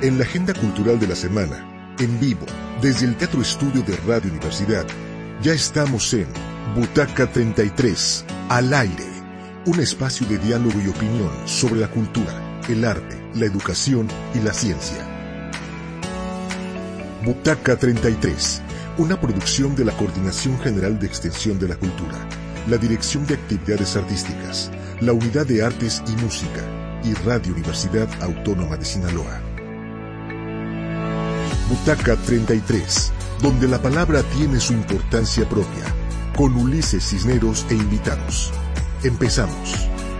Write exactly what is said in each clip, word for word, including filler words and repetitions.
En la agenda cultural de la semana, en vivo, desde el Teatro Estudio de Radio Universidad, ya estamos en Butaca treinta y tres, al aire, un espacio de diálogo y opinión sobre la cultura, el arte, la educación y la ciencia. Butaca treinta y tres, una producción de la Coordinación General de Extensión de la Cultura, la Dirección de Actividades Artísticas, la Unidad de Artes y Música y Radio Universidad Autónoma de Sinaloa. Butaca treinta y tres, donde la palabra tiene su importancia propia, con Ulises Cisneros e invitados. Empezamos.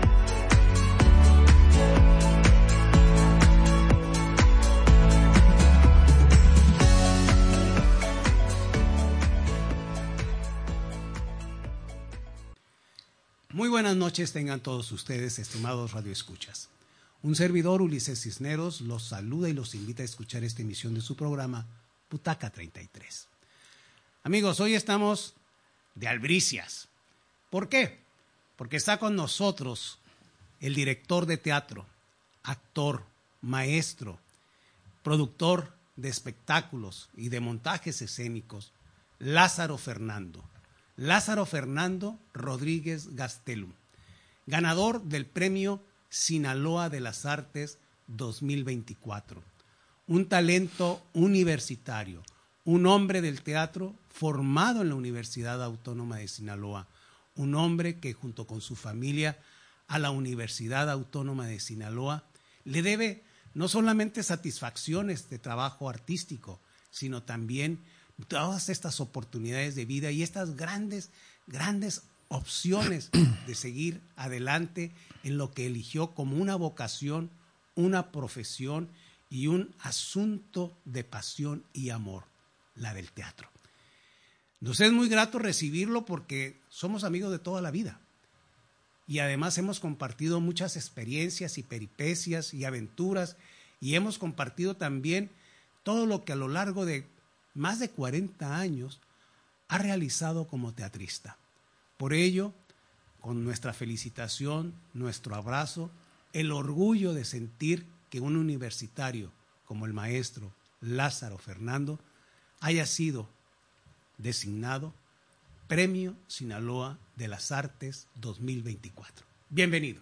Muy buenas noches tengan todos ustedes, estimados radioescuchas. Un servidor, Ulises Cisneros, los saluda y los invita a escuchar esta emisión de su programa, Butaca treinta y tres. Amigos, hoy estamos de albricias. ¿Por qué? Porque está con nosotros el director de teatro, actor, maestro, productor de espectáculos y de montajes escénicos, Lázaro Fernando. Lázaro Fernando Rodríguez Gastelum, ganador del Premio Sinaloa de las Artes dos mil veinticuatro. Un talento universitario, un hombre del teatro formado en la Universidad Autónoma de Sinaloa, un hombre que junto con su familia a la Universidad Autónoma de Sinaloa le debe no solamente satisfacciones de trabajo artístico, sino también todas estas oportunidades de vida y estas grandes, grandes opciones de seguir adelante en lo que eligió como una vocación, una profesión y un asunto de pasión y amor, la del teatro. Nos es muy grato recibirlo porque somos amigos de toda la vida y además hemos compartido muchas experiencias y peripecias y aventuras y hemos compartido también todo lo que a lo largo de más de cuarenta años ha realizado como teatrista. Por ello, con nuestra felicitación, nuestro abrazo, el orgullo de sentir que un universitario como el maestro Lázaro Fernando haya sido designado Premio Sinaloa de las Artes dos mil veinticuatro. Bienvenido.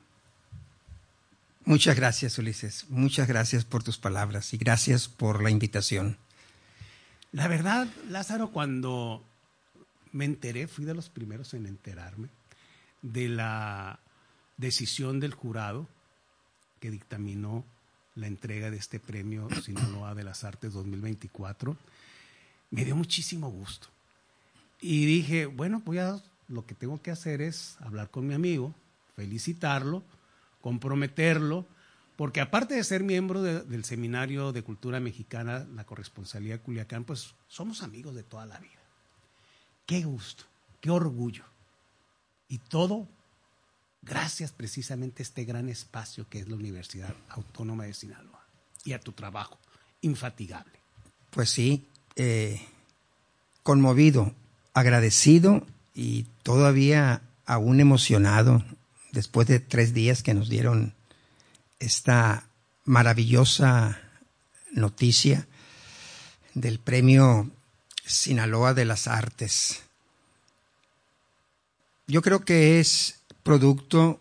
Muchas gracias, Ulises. Muchas gracias por tus palabras y gracias por la invitación. La verdad, Lázaro, cuando me enteré, fui de los primeros en enterarme de la decisión del jurado que dictaminó la entrega de este Premio Sinaloa de las Artes dos mil veinticuatro. Me dio muchísimo gusto. Y dije, bueno, voy a, lo que tengo que hacer es hablar con mi amigo, felicitarlo, comprometerlo, porque aparte de ser miembro de, del Seminario de Cultura Mexicana, la Corresponsalía de Culiacán, pues somos amigos de toda la vida. Qué gusto, qué orgullo. Y todo gracias precisamente a este gran espacio que es la Universidad Autónoma de Sinaloa y a tu trabajo infatigable. Pues sí, eh, conmovido, agradecido y todavía aún emocionado después de tres días que nos dieron esta maravillosa noticia del Premio Sinaloa de las Artes. Yo creo que es producto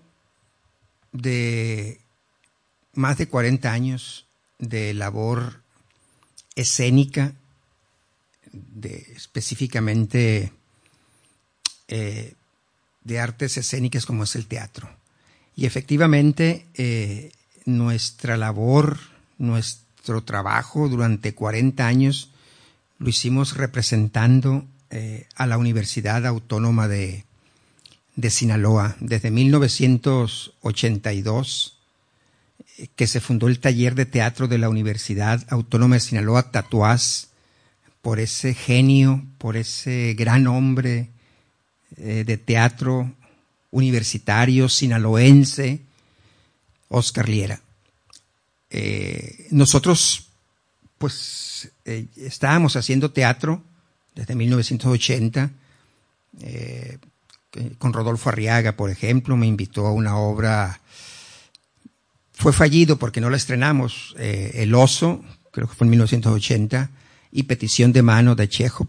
de más de cuarenta años de labor escénica, de, específicamente eh, de artes escénicas como es el teatro. Y efectivamente eh, nuestra labor, nuestro trabajo durante cuarenta años lo hicimos representando eh, a la Universidad Autónoma de, de Sinaloa. Desde mil novecientos ochenta y dos, eh, que se fundó el taller de teatro de la Universidad Autónoma de Sinaloa, Tatuás, por ese genio, por ese gran hombre eh, de teatro universitario, sinaloense, Oscar Liera. Eh, nosotros, pues, eh, estábamos haciendo teatro desde mil novecientos ochenta, eh, con Rodolfo Arriaga, por ejemplo, me invitó a una obra, fue fallido porque no la estrenamos, eh, El Oso, creo que fue en mil novecientos ochenta, y Petición de mano de Chekhov,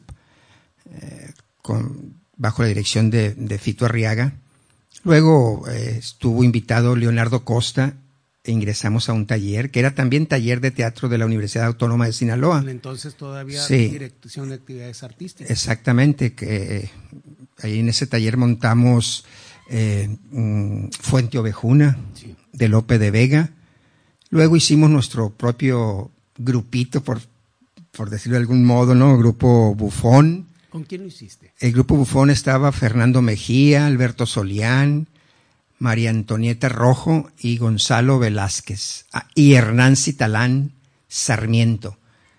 eh, con, bajo la dirección de, de Fito Arriaga. Luego eh, estuvo invitado Leonardo Costa e ingresamos a un taller, que era también taller de teatro de la Universidad Autónoma de Sinaloa. Entonces todavía sí, dirección de actividades artísticas. Exactamente, que eh, ahí en ese taller montamos eh, um, Fuente Ovejuna, sí, de Lope de Vega. Luego hicimos nuestro propio grupito, por, por decirlo de algún modo, ¿no? Grupo Bufón. ¿Con quién lo hiciste? El grupo Bufón estaba Fernando Mejía, Alberto Solián, María Antonieta Rojo y Gonzalo Velázquez, ah, y Hernán Citalán Sarmiento.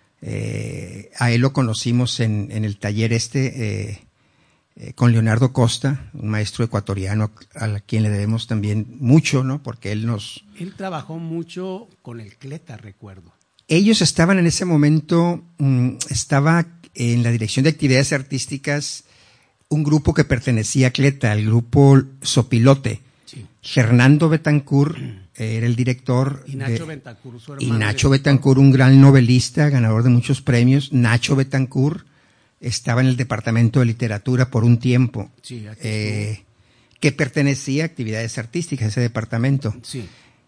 Eh, a él lo conocimos en, en el taller este eh, eh, con Leonardo Costa, un maestro ecuatoriano a quien le debemos también mucho, ¿no? Porque él nos... Él trabajó mucho con el Cleta, recuerdo. Ellos estaban en ese momento, mmm, estaba en la dirección de actividades artísticas un grupo que pertenecía a Cleta, el grupo Sopilote. Sí. Fernando Betancourt era el director. Y Nacho de, Betancourt, su hermano. Y Nacho Betancourt, un gran novelista, ganador de muchos premios. Nacho Betancourt estaba en el departamento de literatura por un tiempo, sí, aquí eh, que pertenecía a actividades artísticas, ese departamento. Sí.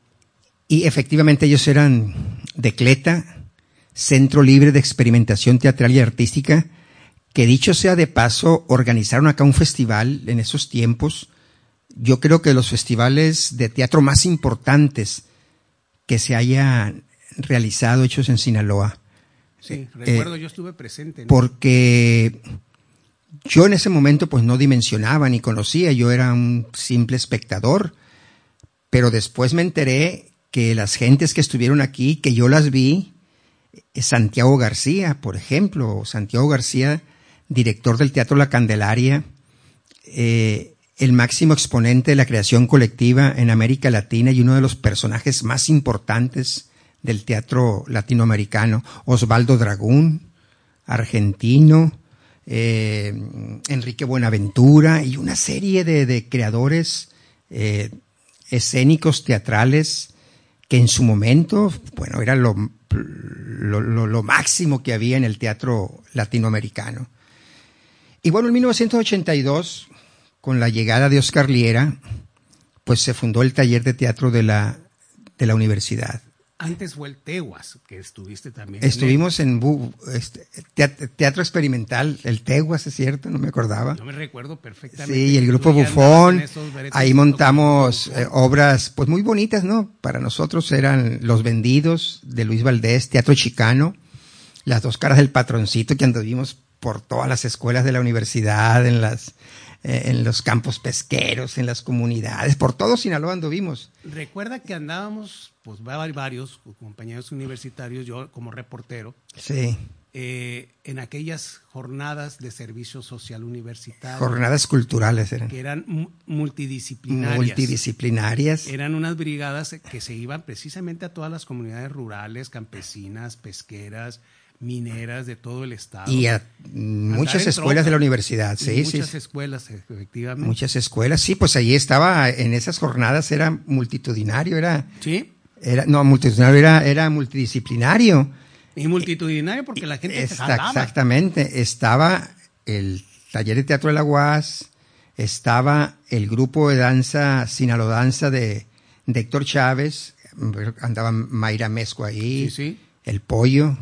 Y efectivamente ellos eran de Cleta, Centro Libre de Experimentación Teatral y Artística, que dicho sea de paso, organizaron acá un festival en esos tiempos. Yo creo que los festivales de teatro más importantes que se hayan realizado, hechos en Sinaloa. Sí, recuerdo, eh, yo estuve presente, ¿no? Porque yo en ese momento pues no dimensionaba ni conocía, yo era un simple espectador, pero después me enteré que las gentes que estuvieron aquí, que yo las vi, Santiago García, por ejemplo, Santiago García, director del Teatro La Candelaria, eh, el máximo exponente de la creación colectiva en América Latina y uno de los personajes más importantes del teatro latinoamericano, Osvaldo Dragún, argentino, eh, Enrique Buenaventura y una serie de, de creadores eh, escénicos, teatrales, que en su momento, bueno, era lo, lo, lo, lo máximo que había en el teatro latinoamericano. Y bueno, en mil novecientos ochenta y dos, con la llegada de Oscar Liera, pues se fundó el taller de teatro de la, de la universidad. Antes fue el Teguas, que estuviste también. Estuvimos en, en este, teatro, teatro experimental, el Teguas, es cierto, no me acordaba. Yo me recuerdo perfectamente. Sí, y el grupo Bufón, ahí montamos eh, obras pues muy bonitas, ¿no? Para nosotros eran Los Vendidos, de Luis Valdés, Teatro Chicano, Las Dos Caras del Patroncito, que anduvimos por todas las escuelas de la universidad, en las eh, en los campos pesqueros, en las comunidades, por todo Sinaloa anduvimos. Recuerda que andábamos, pues varios compañeros universitarios, yo como reportero, sí, eh, en aquellas jornadas de servicio social universitario. Jornadas culturales eran. Que eran multidisciplinarias. Multidisciplinarias. Eran unas brigadas que se iban precisamente a todas las comunidades rurales, campesinas, pesqueras, mineras de todo el estado. Y a muchas escuelas tropa, de la universidad, sí, muchas sí. Muchas escuelas, efectivamente. Muchas escuelas, sí, pues allí estaba, en esas jornadas era multitudinario, era... ¿Sí? Era, no, multitudinario era, era multidisciplinario. Y multitudinario porque la gente Está, se jalaba. Exactamente, estaba el taller de teatro de la U A S, estaba el grupo de danza, Sinalodanza de, de Héctor Chávez, andaba Mayra Mezco ahí, sí, sí. El Pollo,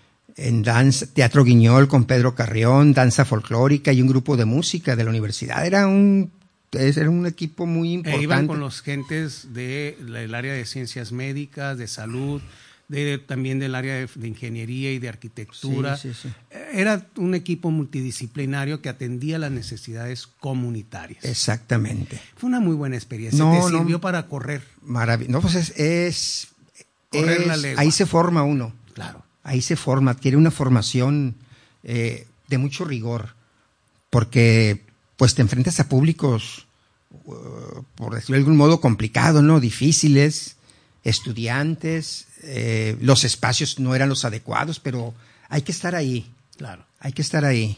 en danza, Teatro Guiñol con Pedro Carrión, danza folclórica y un grupo de música de la universidad. Era un, era un equipo muy importante. E iban con los gentes del de área de ciencias médicas, de salud, de, también del área de, de ingeniería y de arquitectura. Sí, sí, sí. Era un equipo multidisciplinario que atendía las necesidades comunitarias. Exactamente. Fue una muy buena experiencia. No, Te sirvió no, para correr. Maravilloso. No, pues es, es, correr es la legua. Ahí se forma uno. Claro. Ahí se forma, adquiere una formación eh, de mucho rigor, porque pues te enfrentas a públicos, uh, por decirlo de algún modo, complicados, ¿no? Difíciles, estudiantes, eh, los espacios no eran los adecuados, pero hay que estar ahí. Claro. Hay que estar ahí.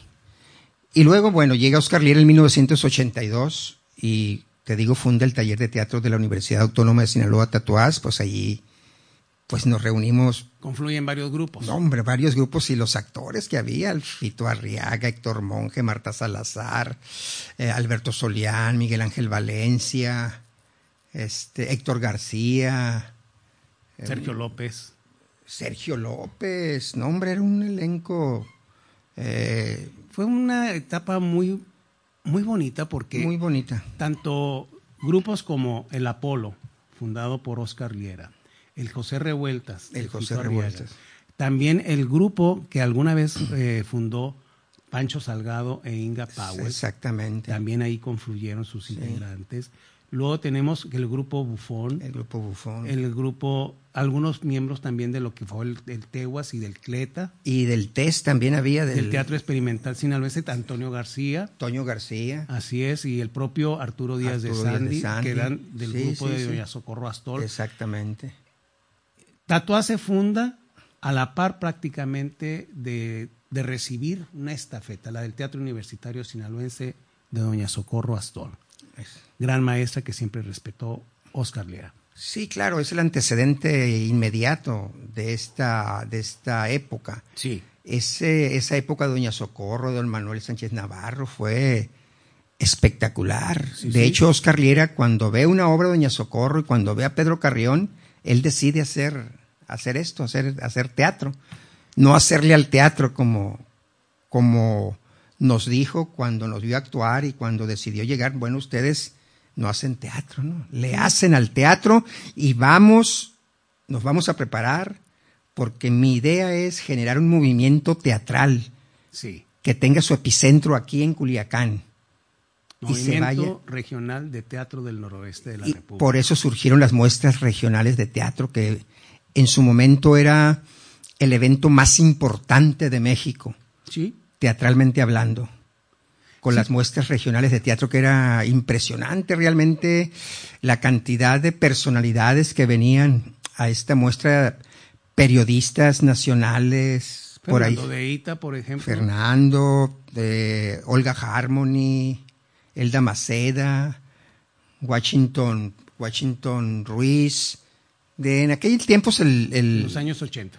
Y luego, bueno, llega Oscar Liera en mil novecientos ochenta y dos y, te digo, funda el taller de teatro de la Universidad Autónoma de Sinaloa, Tatuás, pues allí pues nos reunimos. Confluyen varios grupos. No, hombre, varios grupos y los actores que había, el Fito Arriaga, Héctor Monge, Marta Salazar, eh, Alberto Solián, Miguel Ángel Valencia, este, Héctor García. Sergio eh, López. Sergio López, no, hombre, era un elenco. Eh, Fue una etapa muy, muy bonita porque. Muy bonita. Tanto grupos como el Apolo, fundado por Oscar Liera, el José Revueltas. El José Revueltas. También el grupo que alguna vez eh, fundó Pancho Salgado e Inga Powell. Exactamente. También ahí confluyeron sus sí. integrantes. Luego tenemos el grupo Bufón. El grupo Bufón. El grupo, algunos miembros también de lo que fue el, el Tehuas y del Cleta. Y del T E S también había. Del, del Teatro Experimental Sinaloense, Antonio García. Toño García. Así es, y el propio Arturo Díaz, Arturo de, Sandy, Díaz de Sandy, que eran del sí, grupo sí, de sí. Doña Socorro Astol. Exactamente. Tatuá se funda a la par prácticamente de, de recibir una estafeta, la del Teatro Universitario Sinaloense de Doña Socorro Astol. Gran maestra que siempre respetó Oscar Liera. Sí, claro, es el antecedente inmediato de esta, de esta época. Sí. Ese, esa época de Doña Socorro, de don Manuel Sánchez Navarro, fue espectacular. Sí, de sí. hecho, Oscar Liera, cuando ve una obra de Doña Socorro y cuando ve a Pedro Carrión, él decide hacer, hacer esto, hacer, hacer teatro. No hacerle al teatro como, como nos dijo cuando nos vio actuar y cuando decidió llegar. Bueno, ustedes no hacen teatro, ¿no? Le hacen al teatro y vamos, nos vamos a preparar porque mi idea es generar un movimiento teatral sí. que tenga su epicentro aquí en Culiacán. Movimiento y se vaya, regional de teatro del noroeste de la y República. Por eso surgieron las muestras regionales de teatro, que en su momento era el evento más importante de México, sí. teatralmente hablando. Con sí. las muestras regionales de teatro, que era impresionante realmente la cantidad de personalidades que venían a esta muestra, periodistas nacionales, Fernando por ahí. de Ita, por ejemplo. Fernando, eh, Olga Harmony, Elda Maceda, Washington, Washington Ruiz. De, en aquellos tiempos, el, el, los años ochenta.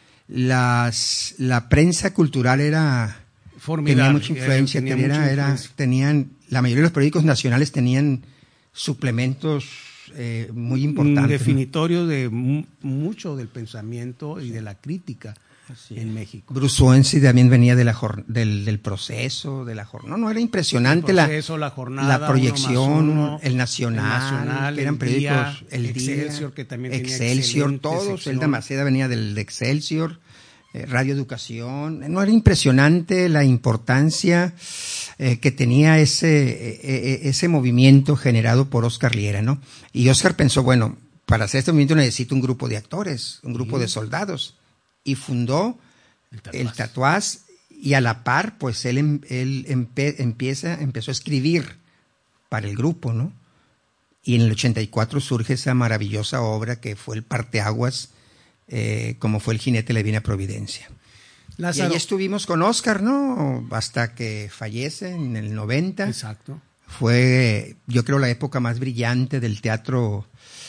Las, la prensa cultural era... Formidable. Tenía mucha influencia, Tenía tenía, mucha era, influencia. tenían, la mayoría de los periódicos nacionales tenían suplementos eh, muy importantes. Definitorios, ¿no? De mu mucho del pensamiento y de la crítica Así en es. México. Brusuensi también venía de la del, del proceso, de la jornada. No, no, era impresionante el proceso, la, la, jornada, la proyección, uno uno, el Nacional, el Nacional, que eran el periódicos, Día, el Excelsior, Día, que también Excelsior, tenía todos, sección. Elda Maceda venía del de Excelsior. Eh, Radio Educación, no era impresionante la importancia eh, que tenía ese, eh, ese movimiento generado por Oscar Liera, ¿no? Y Oscar pensó, bueno, para hacer este movimiento necesito un grupo de actores, un grupo sí. de soldados, y fundó el Tatuás. el Tatuás, y a la par, pues él, él empe, empieza, empezó a escribir para el grupo, ¿no? Y en el ochenta y cuatro surge esa maravillosa obra que fue el parteaguas, Eh, como fue El jinete de la divina providencia. Lázaro. Y ahí estuvimos con Oscar, ¿no? Hasta que fallece en el noventa. Exacto. Fue, yo creo, la época más brillante del teatro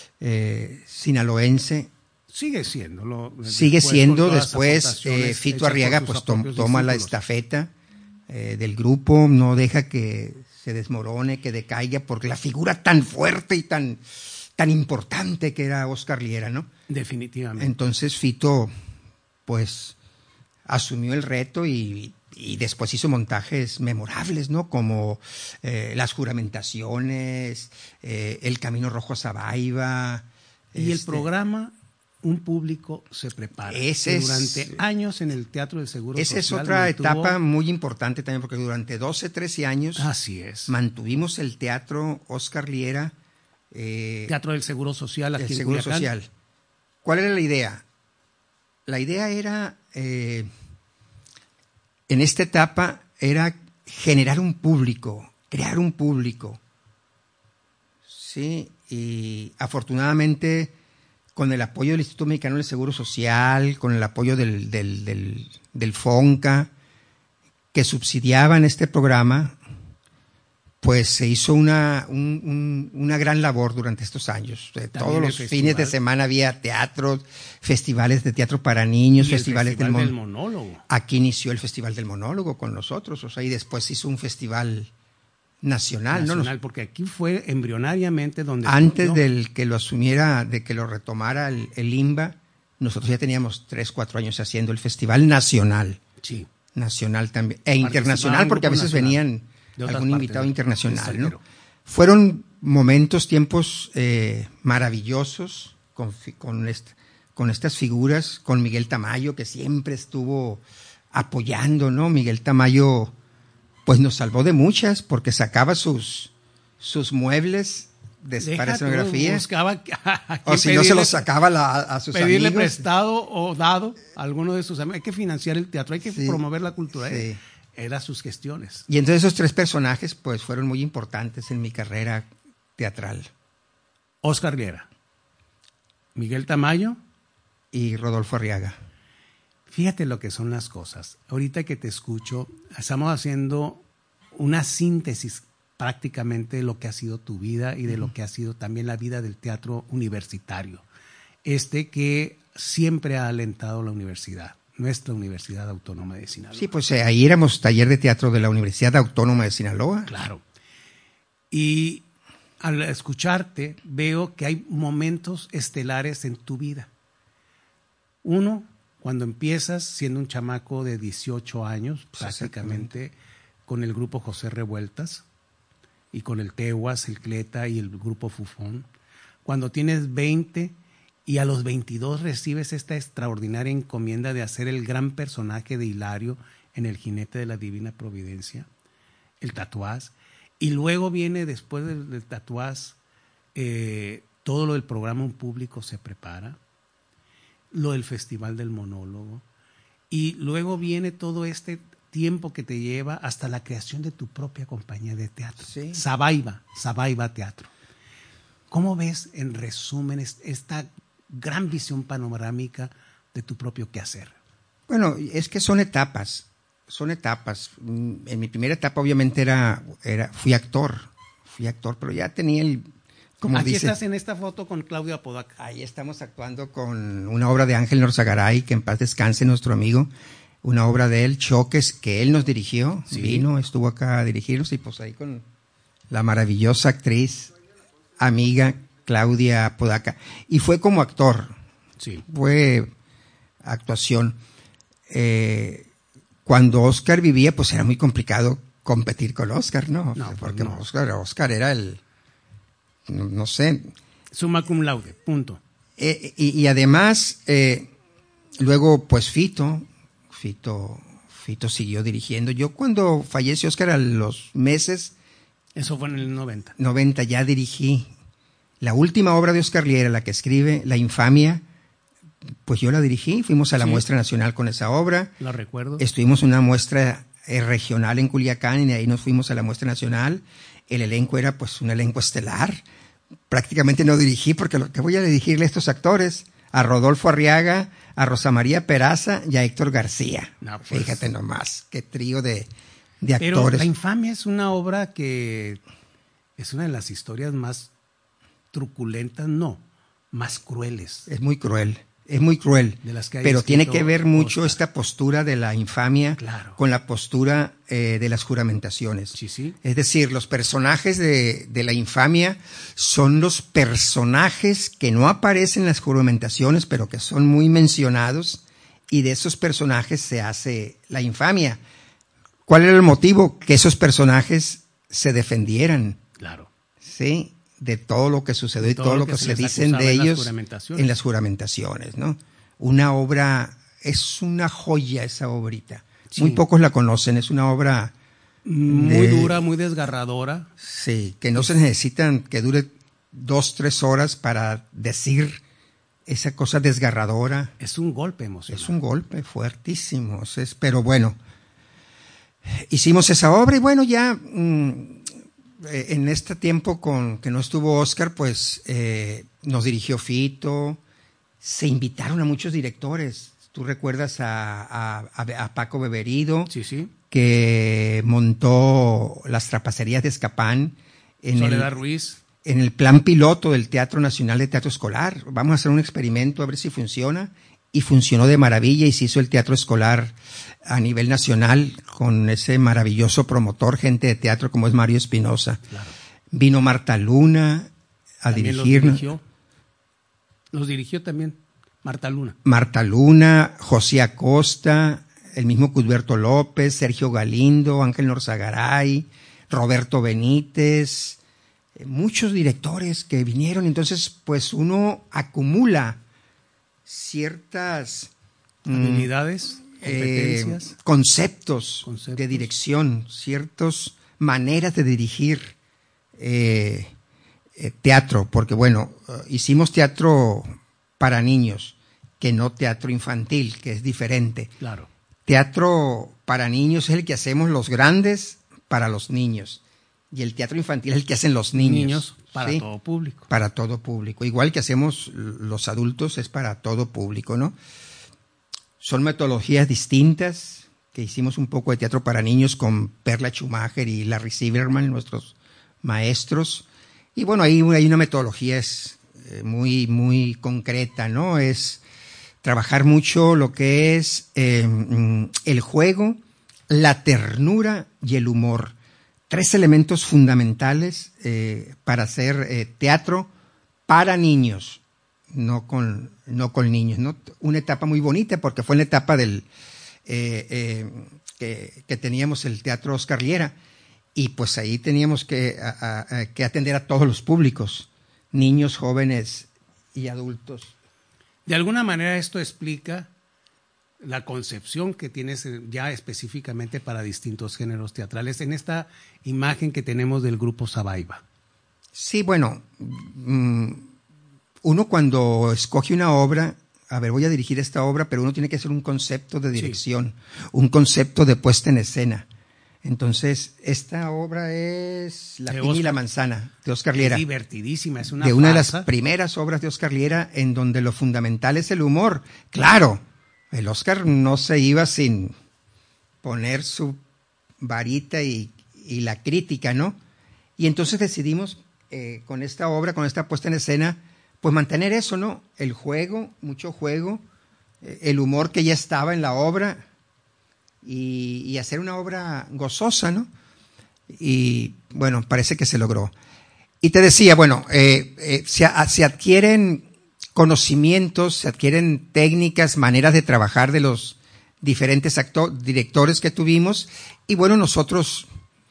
eh, sinaloense. Sigue siendo. Lo, Sigue siendo. Después, eh, Fito Arriaga pues to toma la estafeta eh, del grupo, no deja que se desmorone, que decaiga, por la figura tan fuerte y tan... tan importante que era Oscar Liera, ¿no? Definitivamente. Entonces Fito, pues, asumió el reto y, y después hizo montajes memorables, ¿no? Como eh, las juramentaciones, eh, el Camino Rojo a Zabaiba. Y este, el programa Un Público se prepara. Ese es, durante años en el Teatro del Seguro esa Social. Esa es otra mantuvo... etapa muy importante también, porque durante doce, trece años Así es. mantuvimos el Teatro Oscar Liera. Eh, Teatro del Seguro Social. Aquí el en Seguro Culiacán. Social. ¿Cuál era la idea? La idea era, eh, en esta etapa, era generar un público, crear un público. Sí, y afortunadamente, con el apoyo del Instituto Mexicano del Seguro Social, con el apoyo del, del, del, del FONCA, que subsidiaban este programa, pues se hizo una, un, un, una gran labor durante estos años. Todos los fines de semana había teatros, festivales de teatro para niños, y festivales el Festival del, del Monólogo. Aquí inició el Festival del Monólogo con nosotros, o sea, y después hizo un festival nacional, nacional ¿no? Porque aquí fue embrionariamente donde... Antes surgió. del que lo asumiera, de que lo retomara el, el INBA, nosotros ya teníamos tres, cuatro años haciendo el Festival Nacional. Sí. Nacional también. E internacional, porque a veces venían algún invitado internacional, ¿no? Fueron momentos, tiempos eh, maravillosos con, con, este, con estas figuras, con Miguel Tamayo, que siempre estuvo apoyando, ¿no? Miguel Tamayo, pues nos salvó de muchas, porque sacaba sus, sus muebles de, para escenografía. Buscaba o si no se los sacaba la, a sus pedirle amigos. Pedirle prestado o dado a alguno de sus amigos. Hay que financiar el teatro, hay que sí, promover la cultura. Sí. ¿eh? Eran sus gestiones. Y entonces esos tres personajes pues fueron muy importantes en mi carrera teatral. Óscar Liera, Miguel Tamayo y Rodolfo Arriaga. Fíjate lo que son las cosas. Ahorita que te escucho, estamos haciendo una síntesis prácticamente de lo que ha sido tu vida y de lo que ha sido también la vida del teatro universitario. Este que siempre ha alentado la universidad, nuestra Universidad Autónoma de Sinaloa. Sí, pues eh, ahí éramos taller de teatro de la Universidad Autónoma de Sinaloa. Claro. Y al escucharte veo que hay momentos estelares en tu vida. Uno, cuando empiezas siendo un chamaco de dieciocho años, prácticamente, con el grupo José Revueltas, y con el Tehuas, el Cleta y el grupo Fufón. Cuando tienes veinte y a los veintidós recibes esta extraordinaria encomienda de hacer el gran personaje de Hilario en El Jinete de la Divina Providencia, el Tatuás. Y luego viene, después del, del Tatuás, eh, todo lo del programa Un Público se prepara, lo del Festival del Monólogo, y luego viene todo este tiempo que te lleva hasta la creación de tu propia compañía de teatro. Sí. Sabaiba, Sabaiba Teatro. ¿Cómo ves, en resumen, esta gran visión panorámica de tu propio quehacer? Bueno, es que son etapas, son etapas. En mi primera etapa obviamente era, era fui actor, fui actor, pero ya tenía el... Como Aquí dice, estás en esta foto con Claudio Apodaca. Ahí estamos actuando con una obra de Ángel Norzagaray, que en paz descanse nuestro amigo, una obra de él, Choques, que él nos dirigió, sí. Vino, estuvo acá a dirigirnos, y pues ahí con la maravillosa actriz, amiga Claudia Apodaca. Y fue como actor, sí. Fue actuación. Eh, cuando Óscar vivía, pues era muy complicado competir con Óscar, ¿no? No, porque no. Óscar, Óscar era el... No, no sé. Summa cum laude, punto. Eh, y, y además, eh, luego, pues Fito, Fito, Fito siguió dirigiendo. Yo cuando falleció Óscar a los meses... Eso fue en el noventa. noventa, ya dirigí. La última obra de Óscar Liera, la que escribe, La Infamia, pues yo la dirigí. Fuimos a la sí. muestra nacional con esa obra. La recuerdo. Estuvimos en una muestra eh, regional en Culiacán y de ahí nos fuimos a la muestra nacional. El elenco era pues un elenco estelar. Prácticamente no dirigí porque lo que voy a dirigirle a estos actores, a Rodolfo Arriaga, a Rosa María Peraza y a Héctor García. No, pues, fíjate nomás, qué trío de, de actores. Pero La Infamia es una obra que es una de las historias más truculentas, no, más crueles. Es muy cruel. Es muy cruel, de las que pero tiene que ver mucho Oscar. Esta postura de la infamia claro. con la postura eh, de las juramentaciones. Sí, sí. Es decir, los personajes de, de la infamia son los personajes que no aparecen en las juramentaciones, pero que son muy mencionados, y de esos personajes se hace la infamia. ¿Cuál era el motivo? Que esos personajes se defendieran. Claro. Sí. De todo lo que sucedió y todo, todo lo que, que se, se dicen de ellos en las, en las juramentaciones, ¿no? Una obra, es una joya esa obrita. Sí. Muy pocos la conocen, es una obra... Muy de, dura, muy desgarradora. Sí, que no se necesitan que dure dos, tres horas para decir esa cosa desgarradora. Es un golpe emocional. Es un golpe fuertísimo, es, pero bueno, hicimos esa obra y bueno, ya... Mmm, en este tiempo con que no estuvo Óscar, pues eh, nos dirigió Fito, se invitaron a muchos directores. Tú recuerdas a, a, a Paco Beberido, sí, sí. que montó las Trapacerías de Escapán en Soledad el, Ruiz. en el plan piloto del Teatro Nacional de Teatro Escolar. Vamos a hacer un experimento a ver si funciona. Y funcionó de maravilla y se hizo el teatro escolar a nivel nacional con ese maravilloso promotor, gente de teatro como es Mario Espinosa. Claro. Vino Marta Luna a dirigir. Los dirigió. los dirigió también Marta Luna. Marta Luna, José Acosta, el mismo Cusberto López, Sergio Galindo, Ángel Norzagaray, Roberto Benítez, eh, muchos directores que vinieron. Entonces, pues uno acumula ciertas habilidades, competencias, eh, conceptos, conceptos de dirección, ciertas maneras de dirigir eh, eh, teatro, porque bueno, uh, hicimos teatro para niños, que no teatro infantil, que es diferente. Claro. Teatro para niños es el que hacemos los grandes para los niños, y el teatro infantil es el que hacen los niños. Niños para ¿sí? todo público. Para todo público. Igual que hacemos los adultos, es para todo público, ¿no? Son metodologías distintas, que hicimos un poco de teatro para niños con Perla Schumacher y Larry Silverman, nuestros maestros. Y bueno, ahí hay una metodología es, eh, muy, muy concreta, ¿no? Es trabajar mucho lo que es eh, el juego, la ternura y el humor. Tres elementos fundamentales eh, para hacer eh, teatro para niños, no con, no con niños, ¿no? Una etapa muy bonita porque fue la etapa del eh, eh, que, que teníamos el Teatro Oscar Liera, y pues ahí teníamos que, a, a, que atender a todos los públicos, niños, jóvenes y adultos. De alguna manera esto explica la concepción que tienes ya específicamente para distintos géneros teatrales en esta imagen que tenemos del grupo Sabaiba. Sí, bueno, uno cuando escoge una obra, a ver, voy a dirigir esta obra, pero uno tiene que hacer un concepto de dirección, sí. un concepto de puesta en escena. Entonces, esta obra es La piña y la manzana, de Oscar Liera. Es divertidísima, es una De una farsa. de las primeras obras de Oscar Liera, en donde lo fundamental es el humor. Claro, el Oscar no se iba sin poner su varita y, y la crítica, ¿no? Y entonces decidimos, eh, con esta obra, con esta puesta en escena, pues mantener eso, ¿no? El juego, mucho juego, eh, el humor que ya estaba en la obra, y, y hacer una obra gozosa, ¿no? Y bueno, parece que se logró. Y te decía, bueno, eh, eh, se, a, se adquieren conocimientos, se adquieren técnicas, maneras de trabajar de los diferentes actores, directores que tuvimos, y bueno, nosotros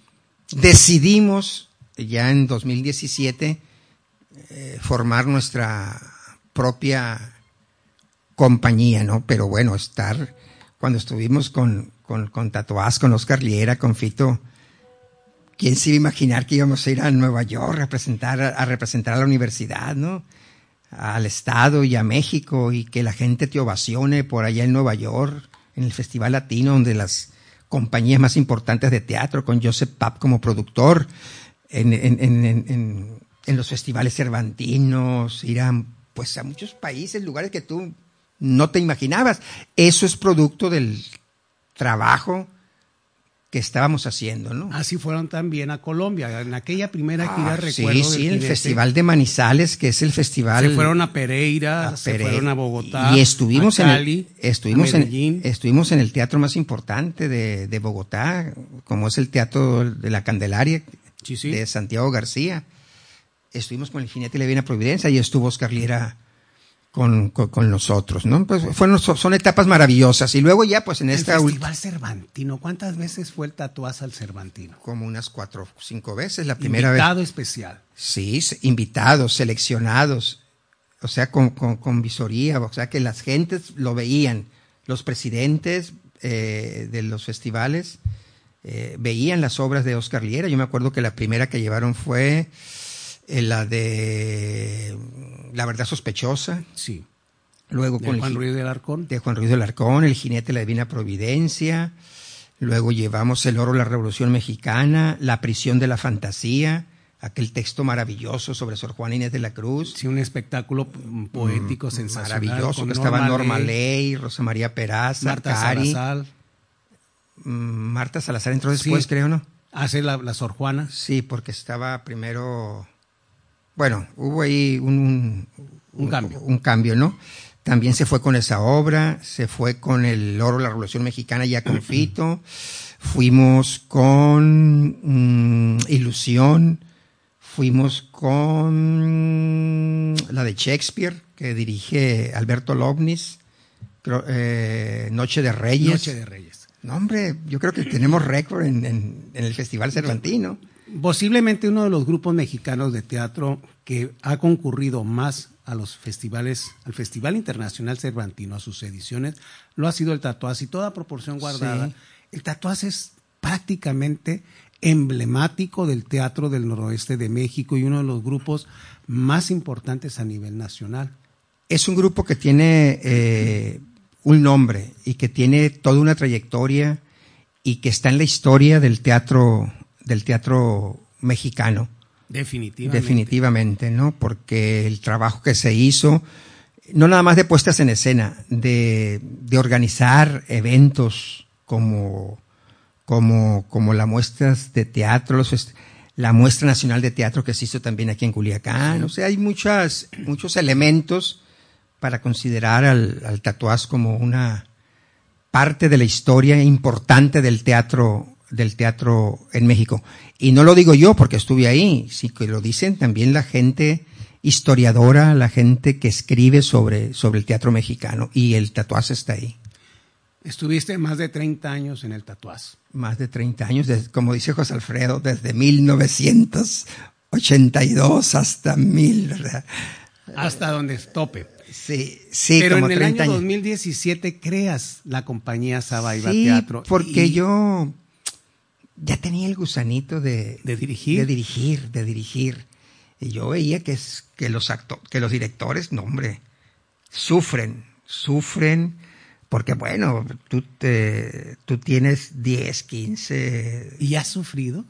decidimos ya en dos mil diecisiete eh, formar nuestra propia compañía, ¿no? Pero bueno, estar, cuando estuvimos con, con, con Tatuás, con Oscar Liera, con Fito, ¿quién se iba a imaginar que íbamos a ir a Nueva York a representar, a representar a la universidad, ¿no? Al Estado y a México, y que la gente te ovacione por allá en Nueva York, en el Festival Latino, donde las compañías más importantes de teatro, con Joseph Papp como productor, en, en, en, en, en los festivales cervantinos, ir a, pues, a muchos países, lugares que tú no te imaginabas. Eso es producto del trabajo que estábamos haciendo, ¿no? Así fueron también a Colombia, en aquella primera gira, ah, recuerdo. Sí, sí, el Festival de Manizales, que es el festival. Se fueron a Pereira, a se Pere... fueron a Bogotá, y estuvimos a Cali, en el, estuvimos a Medellín. En, estuvimos en el teatro más importante de, de Bogotá, como es el Teatro de la Candelaria, sí, sí. de Santiago García. Estuvimos con el Jinete de la Divina Providencia y estuvo Oscar Liera Con, con, con nosotros, ¿no? Pues fueron, son etapas maravillosas. Y luego ya, pues en esta... El Festival Cervantino, ¿cuántas veces fue el Tatuás al Cervantino? Como unas cuatro o cinco veces, la primera Invitado vez. Invitado especial. Sí, invitados, seleccionados, o sea, con, con, con visoría, o sea, que las gentes lo veían, los presidentes eh, de los festivales eh, veían las obras de Oscar Liera. Yo me acuerdo que la primera que llevaron fue... la de La Verdad Sospechosa. Sí. Luego de con Juan el, Ruiz del Alarcón. De Juan Ruiz del Alarcón, El Jinete de la Divina Providencia. Luego llevamos El Oro de la Revolución Mexicana, La Prisión de la Fantasía, aquel texto maravilloso sobre Sor Juana Inés de la Cruz. Sí, un espectáculo poético, mm, sensacional. Maravilloso, que estaba Norma Ley, Rosa María Peraza, Marta Cari, Salazar. Marta Salazar entró después, Sí. creo, ¿no? Hace la, la Sor Juana. Sí, porque estaba primero... Bueno, hubo ahí un, Un cambio. Un cambio, ¿no? También se fue con esa obra, se fue con el Oro de la Revolución Mexicana ya con Fito, fuimos con mm, Ilusión, fuimos con la de Shakespeare, que dirige Alberto Lovnis, creo, eh, Noche de Reyes. Noche de Reyes. No, hombre, yo creo que tenemos récord en, en, en el Festival Cervantino. Posiblemente uno de los grupos mexicanos de teatro que ha concurrido más a los festivales, al Festival Internacional Cervantino, a sus ediciones, lo ha sido el Tatuás, y toda proporción guardada. Sí. El Tatuás es prácticamente emblemático del teatro del noroeste de México y uno de los grupos más importantes a nivel nacional. Es un grupo que tiene eh, un nombre y que tiene toda una trayectoria y que está en la historia del teatro, del teatro mexicano. Definitivamente. Definitivamente, ¿no? Porque el trabajo que se hizo, no nada más de puestas en escena, de, de organizar eventos como, como, como la muestras de teatro, los fest- la muestra nacional de teatro que se hizo también aquí en Culiacán. O sea, hay muchas, muchos elementos para considerar al, al Tatuás como una parte de la historia importante del teatro, del teatro en México. Y no lo digo yo porque estuve ahí, sí que lo dicen también la gente historiadora, la gente que escribe sobre, sobre el teatro mexicano, y el Tatuás está ahí. Estuviste más de treinta años en el Tatuás. Más de treinta años, desde, como dice José Alfredo, desde mil novecientos ochenta y dos hasta mil, ¿verdad? Hasta donde tope. Sí, sí, Pero como en el treinta año años. dos mil diecisiete creas la compañía Sabaiba Sí, Teatro. porque y- yo ya tenía el gusanito de, ¿De dirigir? de dirigir, de dirigir. Y yo veía que es que los acto, que los directores, no hombre, sufren, sufren, porque bueno, tú te, tú tienes diez, quince. ¿Y has sufrido?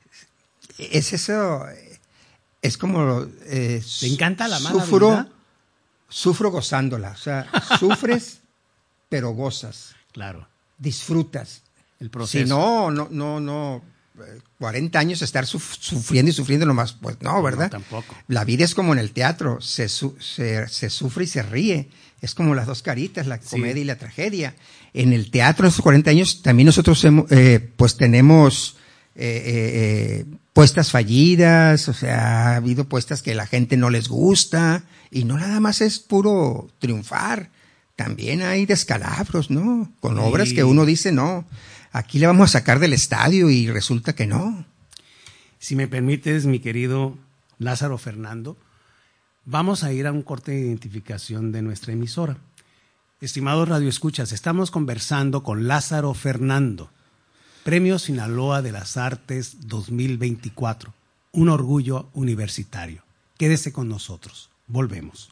Es eso, es como eh, ¿Te encanta la mala sufro, vida? Sufro gozándola, o sea, sufres pero gozas, Claro, disfrutas. el proceso. Si no, no, no, no, eh, cuarenta años estar suf- sufriendo y sufriendo nomás, pues no, ¿verdad? No, tampoco. La vida es como en el teatro, se, su- se, se sufre y se ríe. Es como las dos caritas, la Sí. comedia y la tragedia. En el teatro, en esos cuarenta años, también nosotros hemos, eh, pues tenemos eh, eh, eh, puestas fallidas, o sea, ha habido puestas que la gente no les gusta, y no nada más es puro triunfar. También hay descalabros, ¿no? Con Sí. obras que uno dice, no, aquí le vamos a sacar del estadio y resulta que no. Si me permites, mi querido Lázaro Fernando, vamos a ir a un corte de identificación de nuestra emisora. Estimados radioescuchas, estamos conversando con Lázaro Fernando, Premio Sinaloa de las Artes dos mil veinticuatro, un orgullo universitario. Quédese con nosotros, volvemos.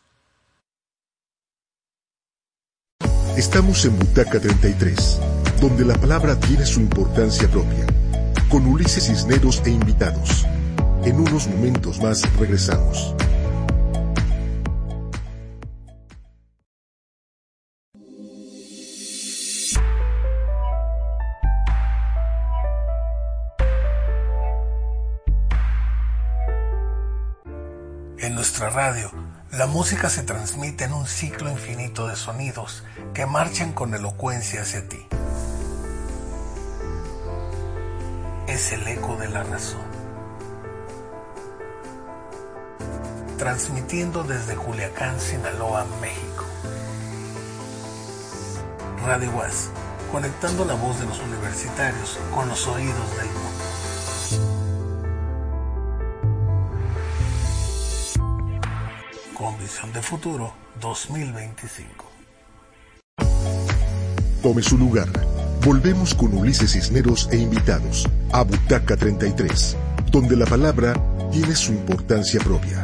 Estamos en Butaca treinta y tres, donde la palabra tiene su importancia propia, con Ulises Cisneros e invitados. En unos momentos más regresamos. En nuestra radio, la música se transmite en un ciclo infinito de sonidos que marchan con elocuencia hacia ti. Es el eco de la razón. Transmitiendo desde Culiacán, Sinaloa, México. Radio UAS, conectando la voz de los universitarios con los oídos del mundo. Con visión de futuro dos mil veinticinco. Tome su lugar. Volvemos con Ulises Cisneros e invitados a Butaca treinta y tres, donde la palabra tiene su importancia propia.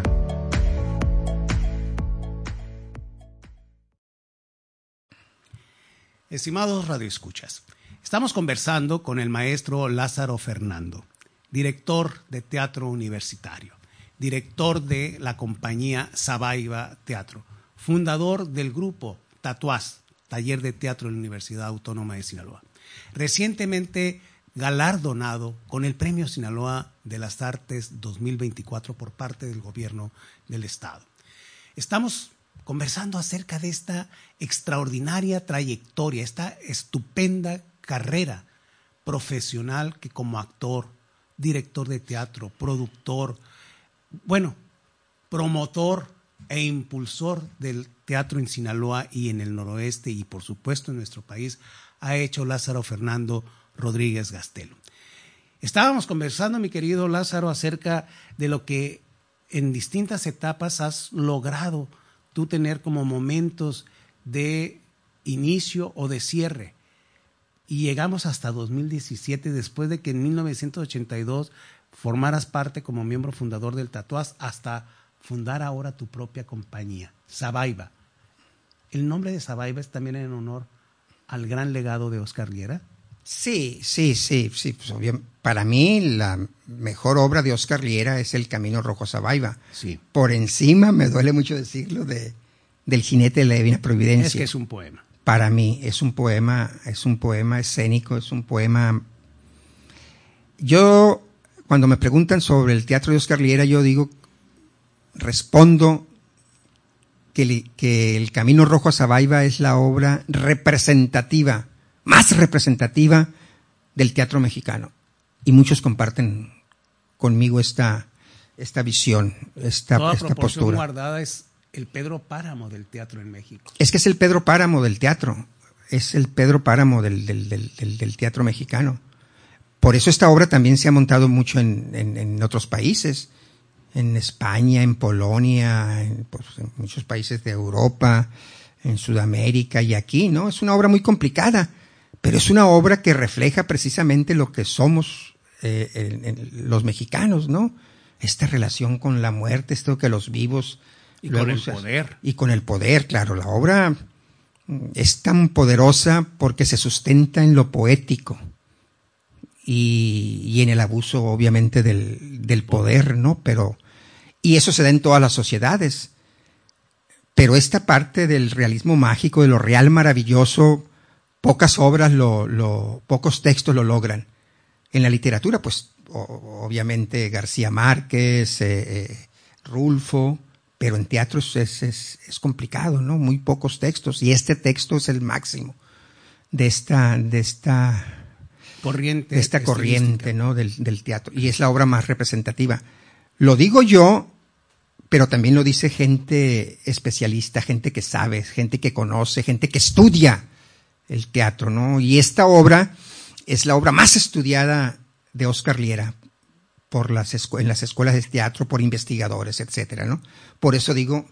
Estimados radioescuchas, estamos conversando con el maestro Lázaro Fernando, director de teatro universitario, director de la compañía Sabaiba Teatro, fundador del grupo Tatuás, Taller de Teatro de la Universidad Autónoma de Sinaloa. Recientemente galardonado con el Premio Sinaloa de las Artes dos mil veinticuatro por parte del gobierno del estado. Estamos conversando acerca de esta extraordinaria trayectoria, esta estupenda carrera profesional que como actor, director de teatro, productor, bueno, promotor e impulsor del teatro en Sinaloa y en el noroeste y por supuesto en nuestro país ha hecho Lázaro Fernando Rodríguez Gastelo. Estábamos conversando, mi querido Lázaro, acerca de lo que en distintas etapas has logrado tú tener como momentos de inicio o de cierre. Y llegamos hasta dos mil diecisiete, después de que en mil novecientos ochenta y dos formaras parte como miembro fundador del Tatuás, hasta fundar ahora tu propia compañía, Sabaiba. ¿El nombre de Sabaiba es también en honor al gran legado de Oscar Liera? Sí, sí, sí, sí. Pues, obvio, para mí la mejor obra de Oscar Liera es El Camino Rojo a Sabaiba. Sí. Por encima, me duele mucho decirlo, de, del Jinete de la Divina Providencia. Es que es un poema. Para mí es un poema, es un poema escénico, es un poema. Yo, cuando me preguntan sobre el teatro de Oscar Liera, yo digo, respondo que, que El Camino Rojo a Sabaiba es la obra representativa, más representativa del teatro mexicano. Y muchos comparten conmigo esta, esta visión, esta, Toda esta proporción postura. guardada es el Pedro Páramo del teatro en México. Es que es el Pedro Páramo del teatro, es el Pedro Páramo del, del, del, del, del teatro mexicano. Por eso esta obra también se ha montado mucho en, en, en otros países, en España, en Polonia, en, pues, en muchos países de Europa, en Sudamérica y aquí, ¿no? Es una obra muy complicada, pero es una obra que refleja precisamente lo que somos eh, en, en los mexicanos, ¿no? Esta relación con la muerte, esto que los vivos... Y luego con el se- poder. Y con el poder, claro. La obra es tan poderosa porque se sustenta en lo poético y, y en el abuso, obviamente, del, del poder, ¿no? Pero, y eso se da en todas las sociedades. Pero esta parte del realismo mágico, de lo real maravilloso, pocas obras, lo, lo, pocos textos lo logran. En la literatura, pues, o- obviamente García Márquez, eh, eh, Rulfo, pero en teatro es, es, es, es complicado, ¿no? Muy pocos textos, y este texto es el máximo de esta, de esta, Corriente. de esta estilística. corriente, ¿no? Del, del teatro, y es la obra más representativa. Lo digo yo, pero también lo dice gente especialista, gente que sabe, gente que conoce, gente que estudia el teatro, ¿no? Y esta obra es la obra más estudiada de Oscar Liera por las escu- en las escuelas de teatro, por investigadores, etcétera, ¿no? Por eso digo,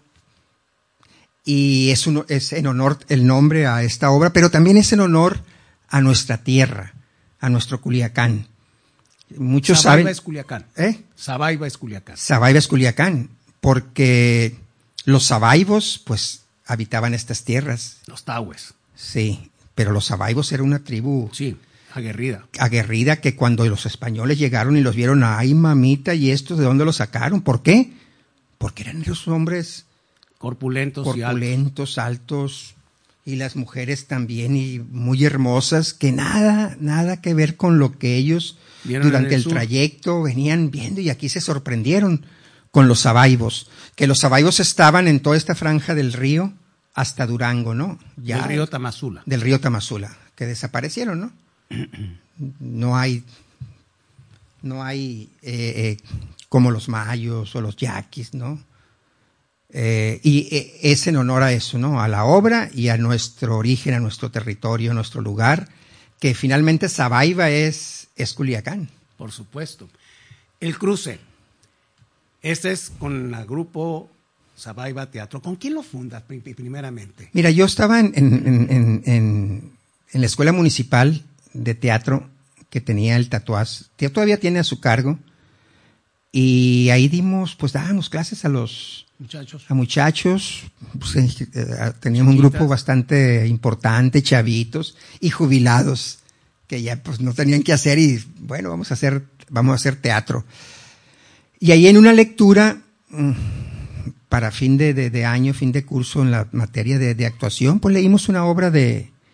y es, un, es en honor el nombre a esta obra, pero también es en honor a nuestra tierra, a nuestro Culiacán. Muchos Sabaiba saben, es Culiacán. ¿eh? Sabaiba es Culiacán. Sabaiba es Culiacán, porque los sabaibos, pues, habitaban estas tierras, Los Tahues. sí, pero los sabaibos era una tribu Sí, aguerrida. aguerrida que cuando los españoles llegaron y los vieron, ay mamita, ¿y estos de dónde los sacaron? ¿Por qué? Porque eran esos hombres Corpulentos, y altos. corpulentos, altos, y las mujeres también, y muy hermosas, que nada, nada que ver con lo que ellos Vieron en durante el el sur. trayecto venían viendo, y aquí se sorprendieron con los sabaibos, que los sabaibos estaban en toda esta franja del río hasta Durango, ¿no? Del río Tamazula. Del río Tamazula, que desaparecieron, ¿no? No hay, no hay eh, eh, como los mayos o los yaquis, ¿no? Eh, y eh, es en honor a eso, ¿no? A la obra y a nuestro origen, a nuestro territorio, a nuestro lugar, que finalmente Sabaiba es, es Culiacán. Por supuesto. El cruce. Este es con el grupo Sabaiba Teatro. ¿Con quién lo fundas pri- primeramente? Mira, yo estaba en, en, en, en, en la escuela municipal de teatro que tenía el Tatuás, que todavía tiene a su cargo, y ahí dimos, pues dábamos clases a los Muchachos. a muchachos, pues, eh, eh, teníamos un Chiquitas. grupo bastante importante, chavitos y jubilados, que ya pues no tenían que hacer y bueno, vamos a hacer, vamos a hacer teatro. Y ahí en una lectura, mm, para fin de, de, de año, fin de curso en la materia de, de actuación, pues leímos una obra de,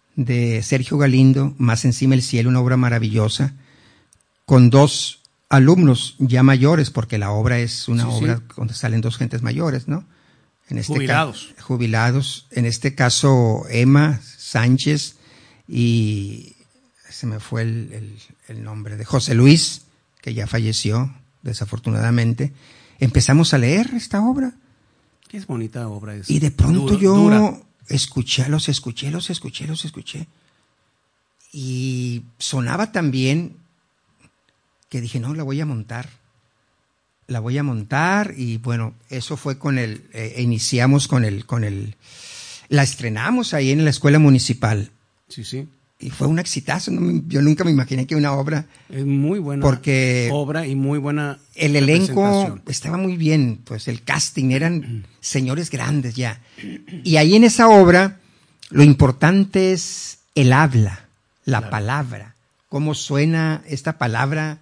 de Sergio Galindo, Más encima el cielo, una obra maravillosa, con dos alumnos ya mayores, porque la obra es una sí, obra sí. donde salen dos gentes mayores, ¿no? En este jubilados. Ca- jubilados. En este caso, Emma Sánchez y se me fue el, el, el nombre de José Luis, que ya falleció, desafortunadamente. Empezamos a leer esta obra. Qué bonita obra es. Y de pronto dura, yo dura. escuché, los escuché, los escuché, los escuché. Y sonaba tan bien que dije, no, la voy a montar. La voy a montar y bueno, eso fue con el, eh, iniciamos con el, con el, la estrenamos ahí en la escuela municipal. Sí, sí. Y fue un exitazo, no me, yo nunca me imaginé que una obra. Es muy buena porque obra y muy buena el elenco estaba muy bien, pues el casting eran señores grandes ya. Y ahí en esa obra lo importante es el habla, la claro. palabra, cómo suena esta palabra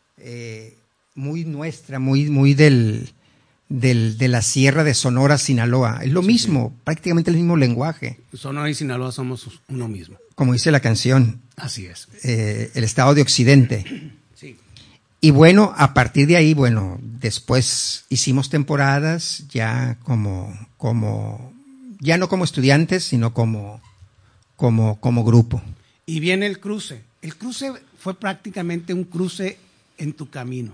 eh, muy nuestra, muy, muy del, del, de la Sierra de Sonora, Sinaloa. Es lo sí, mismo, sí. prácticamente el mismo lenguaje. Sonora y Sinaloa somos uno mismo. Como dice la canción. Así es. Eh, el estado de Occidente. Sí. Y bueno, a partir de ahí, bueno, después hicimos temporadas ya como, como, ya no como estudiantes, sino como, como, como grupo. Y viene el cruce. El cruce fue prácticamente un cruce en tu camino.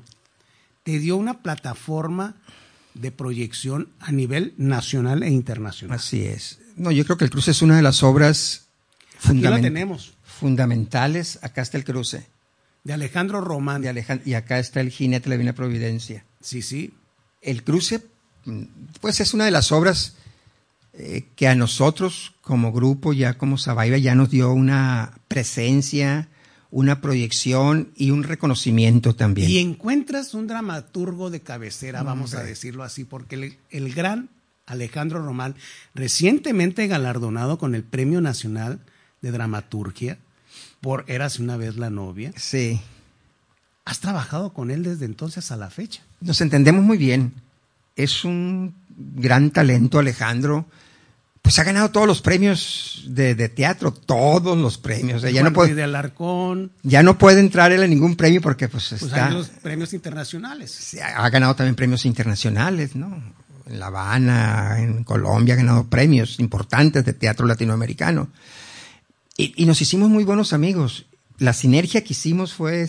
Te dio una plataforma de proyección a nivel nacional e internacional. Así es. No, yo creo que el cruce es una de las obras fundament- tenemos. fundamentales. Acá está el cruce. De Alejandro Román. De Alejand- y acá está el Jinete de la Divina Providencia. Sí, sí. El cruce, pues es una de las obras eh, que a nosotros como grupo, ya como Sabaiba, ya nos dio una presencia, una proyección y un reconocimiento también. Y encuentras un dramaturgo de cabecera, no, vamos hombre. a decirlo así, porque el, el gran Alejandro Román, recientemente galardonado con el Premio Nacional de Dramaturgia por Érase una vez la novia. Sí. Has trabajado con él desde entonces a la fecha. Nos entendemos muy bien. Es un gran talento, Alejandro. Pues ha ganado todos los premios de, de teatro, todos los premios. O sea, ya no puede, de Alarcón. Ya no puede entrar él a ningún premio porque pues, pues está. Hay los premios internacionales. Ha ganado también premios internacionales, ¿no? En La Habana, en Colombia, ha ganado premios importantes de teatro latinoamericano. Y, y nos hicimos muy buenos amigos. La sinergia que hicimos fue,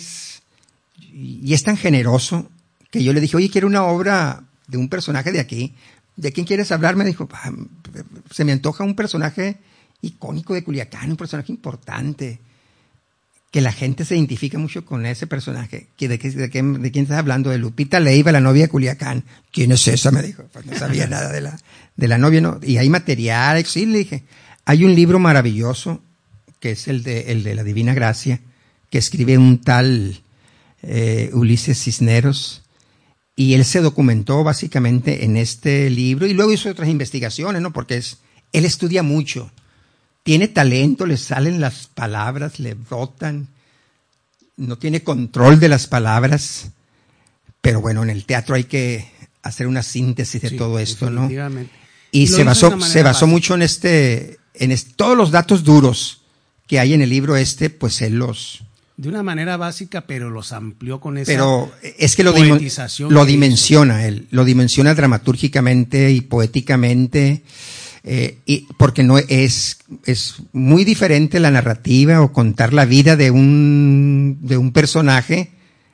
y es tan generoso que yo le dije, oye, quiero una obra de un personaje de aquí. ¿De quién quieres hablar? Me dijo, ah, se me antoja un personaje icónico de Culiacán, un personaje importante, que la gente se identifica mucho con ese personaje. ¿De, de, de, de quién estás hablando? De Lupita Leiva, la novia de Culiacán. ¿Quién es esa? Me dijo. Pues no sabía nada de la, de la novia, ¿no? Y hay material, sí, le dije. Hay un libro maravilloso, que es el de, el de la Divina Gracia, que escribe un tal eh, Ulises Cisneros. Y él se documentó básicamente en este libro y luego hizo otras investigaciones, ¿no? Porque es, él estudia mucho, tiene talento, le salen las palabras, le brotan, no tiene control de las palabras, pero bueno, en el teatro hay que hacer una síntesis de sí, todo esto, ¿no? Y, y se basó, se basó mucho en este, en este, todos los datos duros que hay en el libro este, pues él los... De una manera básica, pero los amplió con esa Pero es que lo, dim- lo dimensiona él, lo dimensiona dramatúrgicamente y poéticamente, eh, y porque no es, es muy diferente la narrativa o contar la vida de un, de un personaje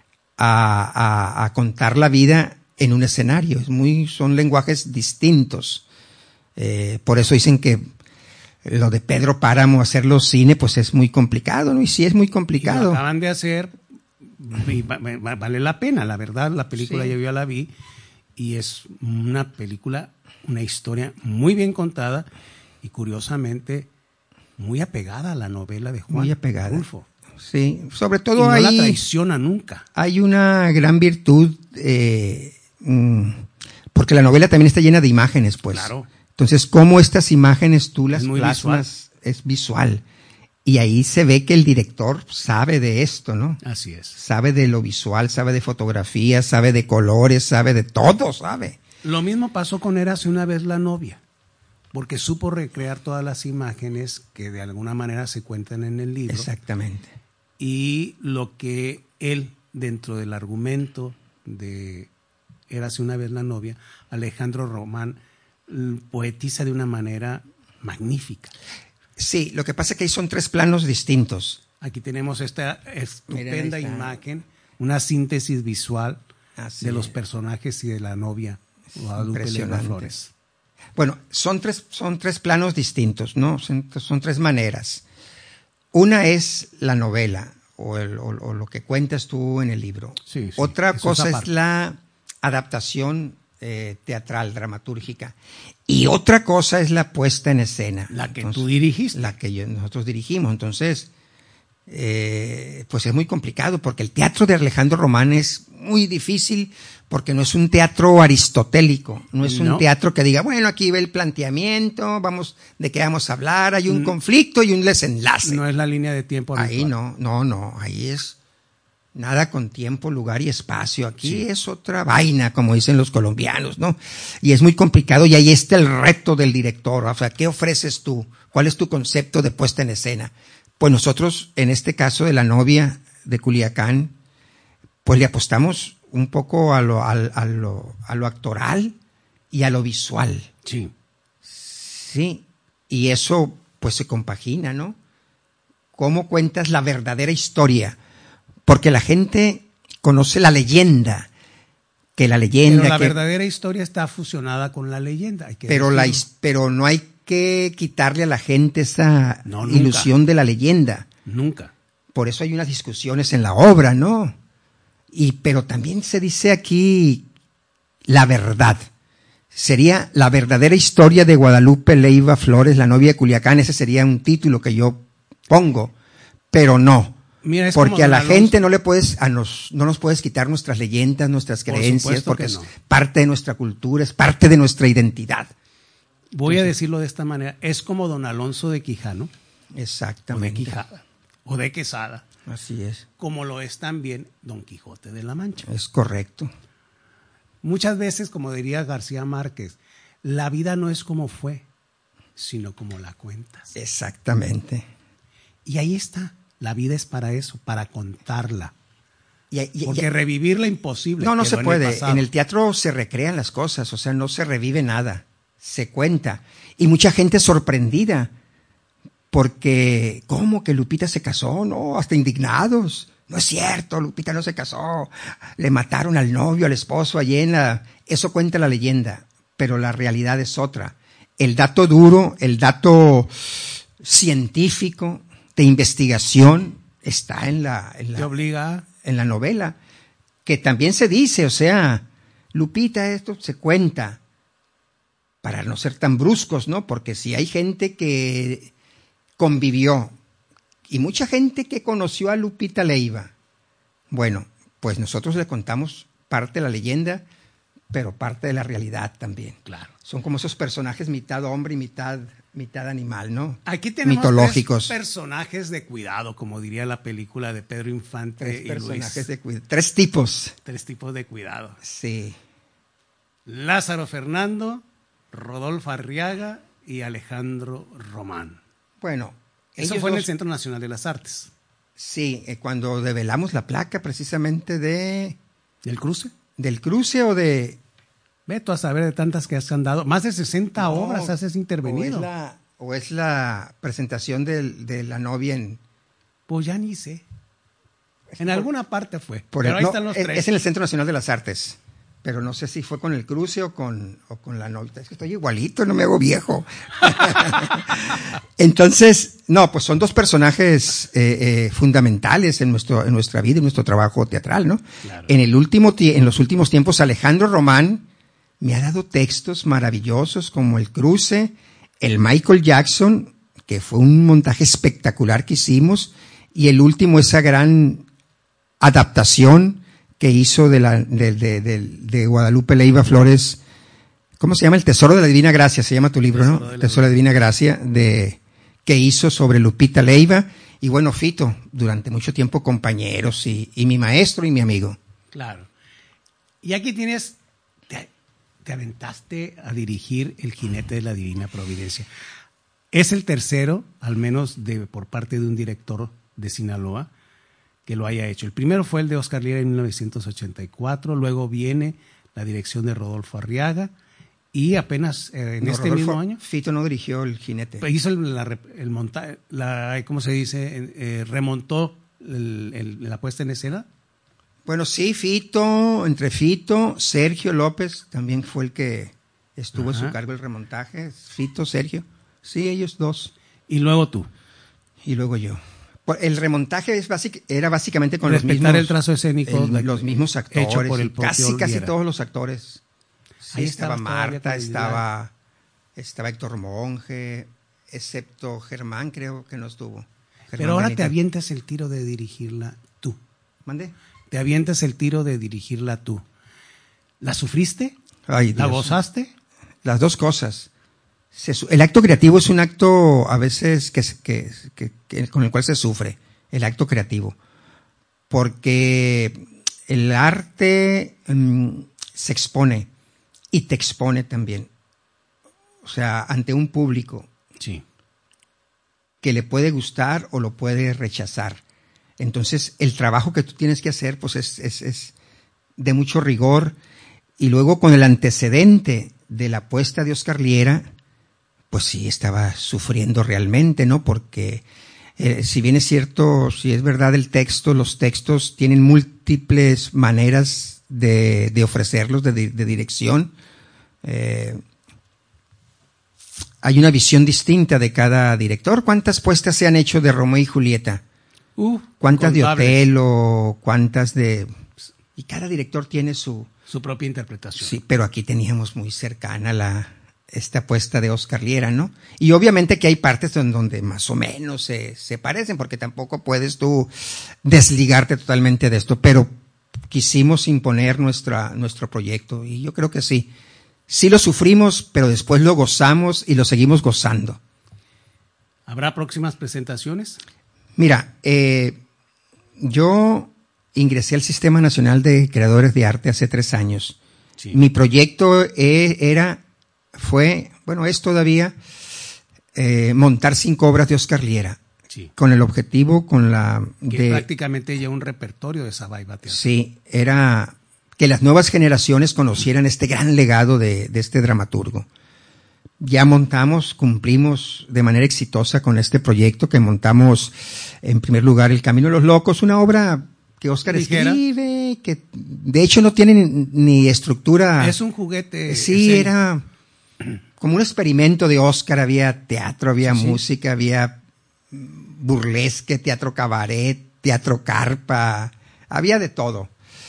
a, a, a contar la vida en un escenario. Es muy, son lenguajes distintos. Eh, por eso dicen que lo de Pedro Páramo, hacerlo cine, pues es muy complicado, ¿no? Y sí es muy complicado. Y lo acaban de hacer y vale la pena, la verdad, la película sí. ya yo la vi y es una película, una historia muy bien contada y curiosamente muy apegada a la novela de Juan muy apegada. Rulfo. Sí, sobre todo y no hay, la traiciona nunca. Hay una gran virtud, eh, porque la novela también está llena de imágenes, pues. Claro. Entonces, cómo estas imágenes tú las es plasmas, visual. es visual. Y ahí se ve que el director sabe de esto, ¿no? Así es. Sabe de lo visual, sabe de fotografía, sabe de colores, sabe de todo, sabe. Lo mismo pasó con Érase una vez la novia. porque supo recrear todas las imágenes que de alguna manera se cuentan en el libro. Exactamente. Y lo que él, dentro del argumento de Érase una vez la novia, Alejandro Román poetiza de una manera magnífica. Sí, lo que pasa es que ahí son tres planos distintos. Aquí tenemos esta estupenda Miren, imagen, una síntesis visual Así de los es. personajes y de la novia, Guadalupe Leiva Flores. Bueno, son tres, son tres planos distintos, ¿no? Son, son tres maneras. Una es la novela o, el, o, o lo que cuentas tú en el libro. Sí, sí, Otra cosa es aparte. la adaptación eh, teatral, dramatúrgica. Y otra cosa es la puesta en escena. La que Entonces, tú dirigiste. La que yo- nosotros dirigimos. Entonces, eh, pues es muy complicado porque el teatro de Alejandro Román es muy difícil porque no es un teatro aristotélico, no es un No. teatro que diga, bueno, aquí ve el planteamiento, vamos, de qué vamos a hablar, hay un conflicto y un desenlace. No es la línea de tiempo Ahí habitual. no, no, no, ahí es nada con tiempo, lugar y espacio. Aquí Sí. es otra vaina, como dicen los colombianos, ¿no? Y es muy complicado y ahí está el reto del director. O sea, ¿qué ofreces tú? ¿Cuál es tu concepto de puesta en escena? Pues nosotros, en este caso de La novia de Culiacán, pues le apostamos un poco a lo, al- a lo, a lo actoral y a lo visual. Sí. Sí, y eso pues se compagina, ¿no? ¿Cómo cuentas la verdadera historia? Porque la gente conoce la leyenda, que la leyenda... Pero la que, verdadera historia está fusionada con la leyenda. Hay que pero, la, decirlo. his- pero no hay que quitarle a la gente esa No, nunca. ilusión de la leyenda. Nunca. Por eso hay unas discusiones en la obra, ¿no? Y, pero también se dice aquí la verdad. Sería la verdadera historia de Guadalupe Leiva Flores, la novia de Culiacán. Ese sería un título que yo pongo, pero no. Mira, es como Porque a don la Alonso. gente no le puedes, a nos, no nos puedes quitar nuestras leyendas, nuestras Por creencias, supuesto porque que es no. parte de nuestra cultura, es parte de nuestra identidad. Voy a decirlo de esta manera. Es como don Alonso de Quijano, o de Exactamente. Quijada, o de Quesada, Así es. como lo es también don Quijote de la Mancha. Es correcto. Muchas veces, como diría García Márquez, la vida no es como fue, sino como la cuentas. Exactamente. Y ahí está. La vida es para eso, para contarla. Y, y- Porque y- revivirla imposible. No, no quedó se en el puede. pasado. En el teatro se recrean las cosas, o sea, no se revive nada, se cuenta. Y mucha gente sorprendida, porque, ¿cómo que Lupita se casó? No, hasta indignados. No es cierto, Lupita no se casó. Le mataron al novio, al esposo, allí en la... Eso cuenta la leyenda, pero la realidad es otra. El dato duro, el dato científico, de investigación, está en la... En la Te obliga. en la novela, que también se dice, o sea, Lupita, esto se cuenta, para no ser tan bruscos, ¿no? Porque si hay gente que convivió, y mucha gente que conoció a Lupita Leiva, bueno, pues nosotros le contamos parte de la leyenda, pero parte de la realidad también. Claro. Son como esos personajes mitad hombre y mitad, mitad animal, ¿no? Aquí tenemos mitológicos. tres personajes de cuidado, como diría la película de Pedro Infante Tres y personajes Luis. de cuidado. Tres tipos. Tres tipos de cuidado. Sí. Lázaro Fernando, Rodolfo Arriaga y Alejandro Román. Bueno, Eso ellos fue en el dos- Centro Nacional de las Artes. Sí, eh, cuando develamos la placa precisamente de ¿Del cruce? del cruce o de... Ve tú a saber de tantas que has andado. Más de sesenta No, obras has intervenido. O es la, o es la presentación del- de la novia en... Pues ya ni sé. En alguna parte fue. por pero el- ahí no, están los es, tres. es en el Centro Nacional de las Artes, pero no sé si fue con el cruce o con, o con la novia. Es que estoy igualito, no me hago viejo. Entonces, no, pues son dos personajes eh, eh, fundamentales en nuestro, en nuestra vida, en nuestro trabajo teatral, ¿no? Claro. En el último, tie- en los últimos tiempos, Alejandro Román me ha dado textos maravillosos como El Cruce, el Michael Jackson, que fue un montaje espectacular que hicimos, y el último, esa gran adaptación que hizo de, la, de, de, de, de Guadalupe Leiva Flores. ¿Cómo se llama? El Tesoro de la Divina Gracia, se llama tu libro, ¿no? Tesoro de la Tesoro de la Divina Gracia, de, que hizo sobre Lupita Leiva. Y bueno, Fito, durante mucho tiempo compañeros y, y mi maestro y mi amigo. Claro. Y aquí tienes, te- te aventaste a dirigir El Jinete de la Divina Providencia. Es el tercero, al menos de, por parte de un director de Sinaloa, que lo haya hecho. El primero fue el de Oscar Liera en mil novecientos ochenta y cuatro, luego viene la dirección de Rodolfo Arriaga, y apenas eh, en no, este Rodolfo, mismo año... Fito no dirigió El Jinete. Hizo el, la, el monta, la, ¿cómo se dice? Eh, remontó el, el, la puesta en escena. Bueno, sí, Fito, entre Fito, Sergio López, también fue el que estuvo Ajá. a su cargo el remontaje. Fito, Sergio, sí, ellos dos. Y luego tú. Y luego yo. El remontaje es basic, era básicamente con Respetar los mismos... el trazo escénico. El, los mismos actores. Hecho por el casi, casi Liera. todos los actores. Sí, Ahí estaba Marta, todavía estaba, estaba Héctor Monge, excepto Germán, creo que no estuvo. Germán Pero ahora Benítez. te avientas el tiro de dirigirla tú. ¿Mande? Te avientas el tiro de dirigirla tú. ¿La sufriste? Ay, ¿La Dios. gozaste? Las dos cosas. Se, el acto creativo es un acto a veces que, que, que, que con el cual se sufre, el acto creativo. Porque el arte mmm, se expone y te expone también. O sea, ante un público sí. que le puede gustar o lo puede rechazar. Entonces, el trabajo que tú tienes que hacer, pues es, es, es de mucho rigor. Y luego con el antecedente de la apuesta de Oscar Liera, pues sí, estaba sufriendo realmente, ¿no? Porque eh, si bien es cierto, si es verdad el texto, los textos tienen múltiples maneras de, de ofrecerlos, de, de dirección. Eh, hay una visión distinta de cada director. ¿Cuántas puestas se han hecho de Romeo y Julieta? Uh, ¿Cuántas contables. de Otelo? ¿Cuántas de...? Y cada director tiene su... Su propia interpretación. Sí, pero aquí teníamos muy cercana la esta apuesta de Oscar Liera, ¿no? Y obviamente que hay partes donde, donde más o menos se, se parecen, porque tampoco puedes tú desligarte totalmente de esto, pero quisimos imponer nuestra, nuestro proyecto, y yo creo que sí. Sí lo sufrimos, pero después lo gozamos y lo seguimos gozando. ¿Habrá próximas presentaciones? Mira, eh, yo ingresé al Sistema Nacional de Creadores de Arte hace tres años. Sí. Mi proyecto eh, era, fue, bueno, es todavía eh, montar cinco obras de Oscar Liera. Sí. Con el objetivo, con la... Que de, prácticamente ya un repertorio de Sabaiba Teatro. Sí, era que las nuevas generaciones conocieran este gran legado de, de este dramaturgo. Ya montamos, cumplimos de manera exitosa con este proyecto, que montamos en primer lugar El Camino de los Locos, una obra que Oscar Ligera. escribe, que de hecho no tiene ni, ni estructura. Es un juguete. Sí, era como un experimento de Oscar. Había teatro, había sí, música, sí. había burlesque, teatro cabaret, teatro carpa, había de todo.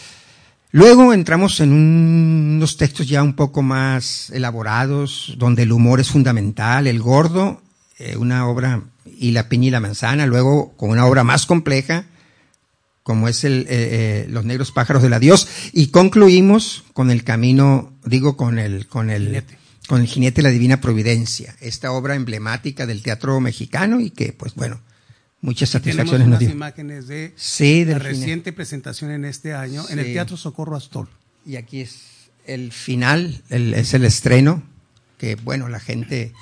Luego entramos en un, unos textos ya un poco más elaborados, donde el humor es fundamental. El Gordo, eh, una obra, y La Piña y la Manzana. Luego con una obra más compleja, como es el, eh, eh, Los Negros Pájaros del Adiós. Y concluimos con El Camino, digo, con el, con el, jinete. con el Jinete de la Divina Providencia. Esta obra emblemática del teatro mexicano y que, pues bueno, muchas satisfacciones nos dio. Tenemos unas imágenes de sí, la reciente jinete. presentación en este año sí. en el Teatro Socorro Astor. Y aquí es el final, el, es el estreno, que bueno, la gente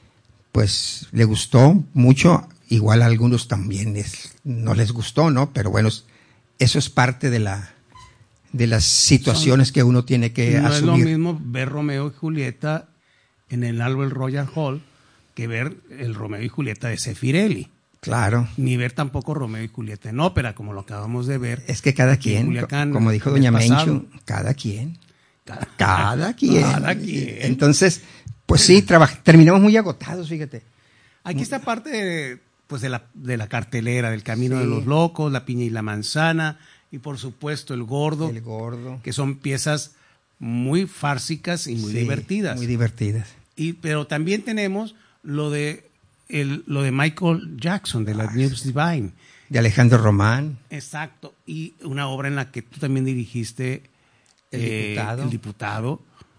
pues le gustó mucho, igual a algunos también es, no les gustó, ¿no? Pero bueno, eso es parte de la de las situaciones Son, que uno tiene que no asumir. No es lo mismo ver Romeo y Julieta en el Albert Royal Hall que ver el Romeo y Julieta de Zeffirelli. Claro. Ni ver tampoco Romeo y Julieta en ópera, como lo acabamos de ver. Es que cada quien, Culiacán, como dijo doña Menchu, cada quien. Cada, cada quien. Cada quien. Entonces, pues sí, terminamos muy agotados, fíjate. Aquí está parte de, pues de, la, de la cartelera, del Camino sí. de los Locos, La Piña y la Manzana, y por supuesto El Gordo. El Gordo. Que son piezas muy fársicas y muy sí, divertidas. Muy divertidas. Y, pero también tenemos lo de El, lo de Michael Jackson, de la ah, News Divine. De Alejandro Román. Exacto. Y una obra en la que tú también dirigiste El eh, Diputado. El Diputado,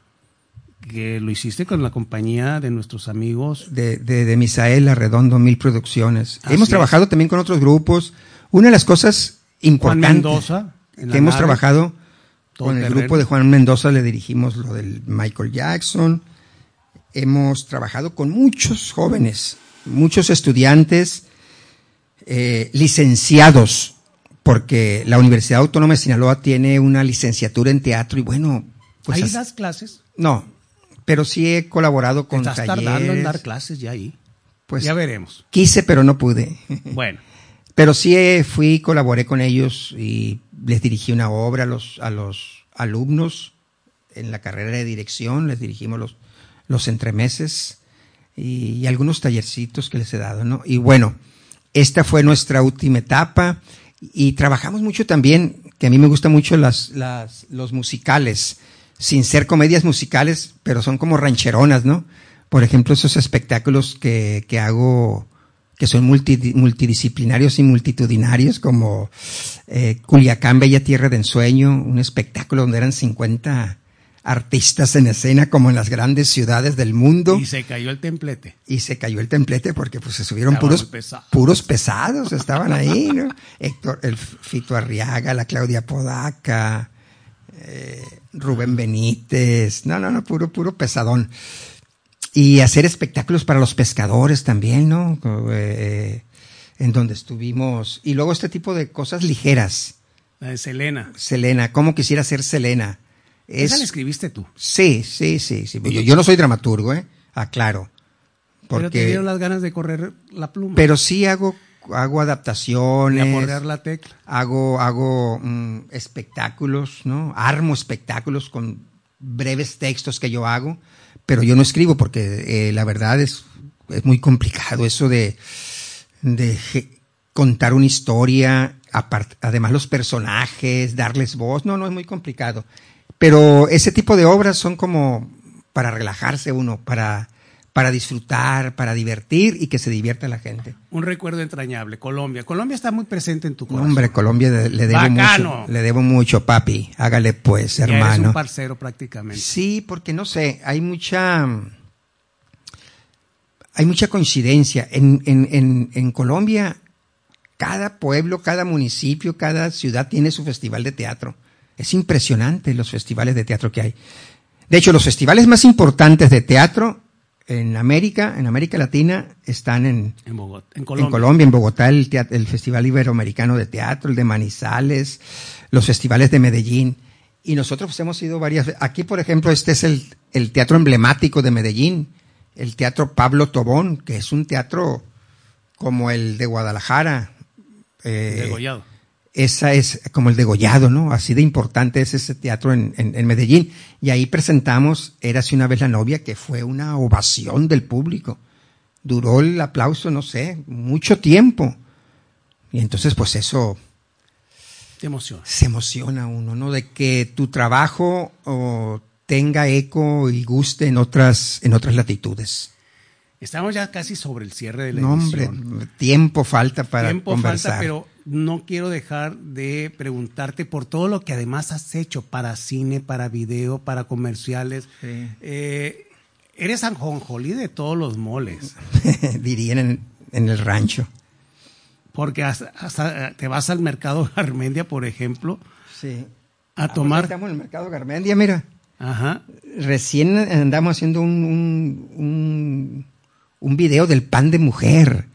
que lo hiciste con la compañía de nuestros amigos. De, de, de Misael Arredondo, Mil Producciones. Así hemos es. trabajado también con otros grupos. Una de las cosas importantes Juan Mendoza, que hemos nave. trabajado Todo con el terreno. grupo de Juan Mendoza le dirigimos lo del Michael Jackson. Hemos trabajado con muchos jóvenes, muchos estudiantes, eh, licenciados, porque la Universidad Autónoma de Sinaloa tiene una licenciatura en teatro y bueno... Pues ¿Ahí as- das clases? No, pero sí he colaborado Te con estás talleres. tardando en dar clases ya ahí. Pues Ya veremos. quise, pero no pude. Bueno, Pero sí eh, fui, colaboré con ellos y les dirigí una obra a los, a los alumnos en la carrera de dirección, les dirigimos los, los entremeses y, y algunos tallercitos que les he dado, ¿no? Y bueno, esta fue nuestra última etapa y trabajamos mucho también, que a mí me gustan mucho las, las, los musicales, sin ser comedias musicales, pero son como rancheronas, ¿no? Por ejemplo, esos espectáculos que, que hago, que son multi, multidisciplinarios y multitudinarios, como eh, Culiacán, Bella Tierra de Ensueño, un espectáculo donde eran cincuenta artistas en escena, como en las grandes ciudades del mundo. y se cayó el templete. Y se cayó el templete porque pues se subieron Estaban puros muy pesados. puros pesados, estaban ahí, ¿no? Héctor, el Fito Arriaga, la Claudia Podaca, eh, Rubén Benítez, no, no, no, puro, puro pesadón. Y hacer espectáculos para los pescadores también, ¿no? Eh, en donde estuvimos. Y luego este tipo de cosas ligeras. La de Selena. Selena, ¿cómo quisiera ser Selena? Es, Esa la escribiste tú. sí, sí, sí, sí. Yo, yo no soy dramaturgo, ¿eh? Aclaro. Pero te Porque, dieron las ganas de correr la pluma. pero sí hago, hago y adaptaciones. aporrear la tecla. Hago, hago mm, espectáculos, ¿no? Armo espectáculos con breves textos que yo hago, pero yo no escribo porque eh, la verdad es, es muy complicado eso de, de je- contar una historia, apart- además los personajes, darles voz, no, no, es muy complicado. Pero ese tipo de obras son como para relajarse uno, para, para disfrutar, para divertir y que se divierta la gente. Un recuerdo entrañable. Colombia. Colombia está muy presente en tu No, corazón. hombre, Colombia le, le debo Bacano. mucho, le debo mucho, papi. Hágale pues, Ya eres hermano. un parcero prácticamente. Sí, porque no sé, hay mucha, hay mucha coincidencia. En, en, en, en Colombia, cada pueblo, cada municipio, cada ciudad tiene su festival de teatro. Es impresionante los festivales de teatro que hay. De hecho, los festivales más importantes de teatro en América, en América Latina, están en, En Bogotá. En Colombia. en Colombia, en Bogotá, el, teat- el Festival Iberoamericano de Teatro, el de Manizales, los festivales de Medellín. Y nosotros pues, hemos ido varias veces. Aquí, por ejemplo, este es el, el teatro emblemático de Medellín, el Teatro Pablo Tobón, que es un teatro como el de Guadalajara. Eh, Degollado. esa es como el degollado, ¿no? Así de importante es ese teatro en, en, en Medellín. Y ahí presentamos Érase una vez la novia, que fue una ovación del público. Duró el aplauso, no sé, mucho tiempo. Y entonces, pues eso Te emociona. se emociona uno, ¿no? De que tu trabajo oh, tenga eco y guste en otras, en otras latitudes. Estamos ya casi sobre el cierre de la No, hombre, edición. tiempo falta para Tiempo conversar. falta, pero no quiero dejar de preguntarte por todo lo que además has hecho para cine, para video, para comerciales. Sí. Eh, eres ajonjolí de todos los moles, Dirían en, en el rancho. porque hasta, hasta te vas al mercado Garmendia, por ejemplo, Sí. a Ah, tomar. pues estamos en el mercado Garmendia, mira. Ajá. Recién andamos haciendo un, un, un, un video del pan de mujer.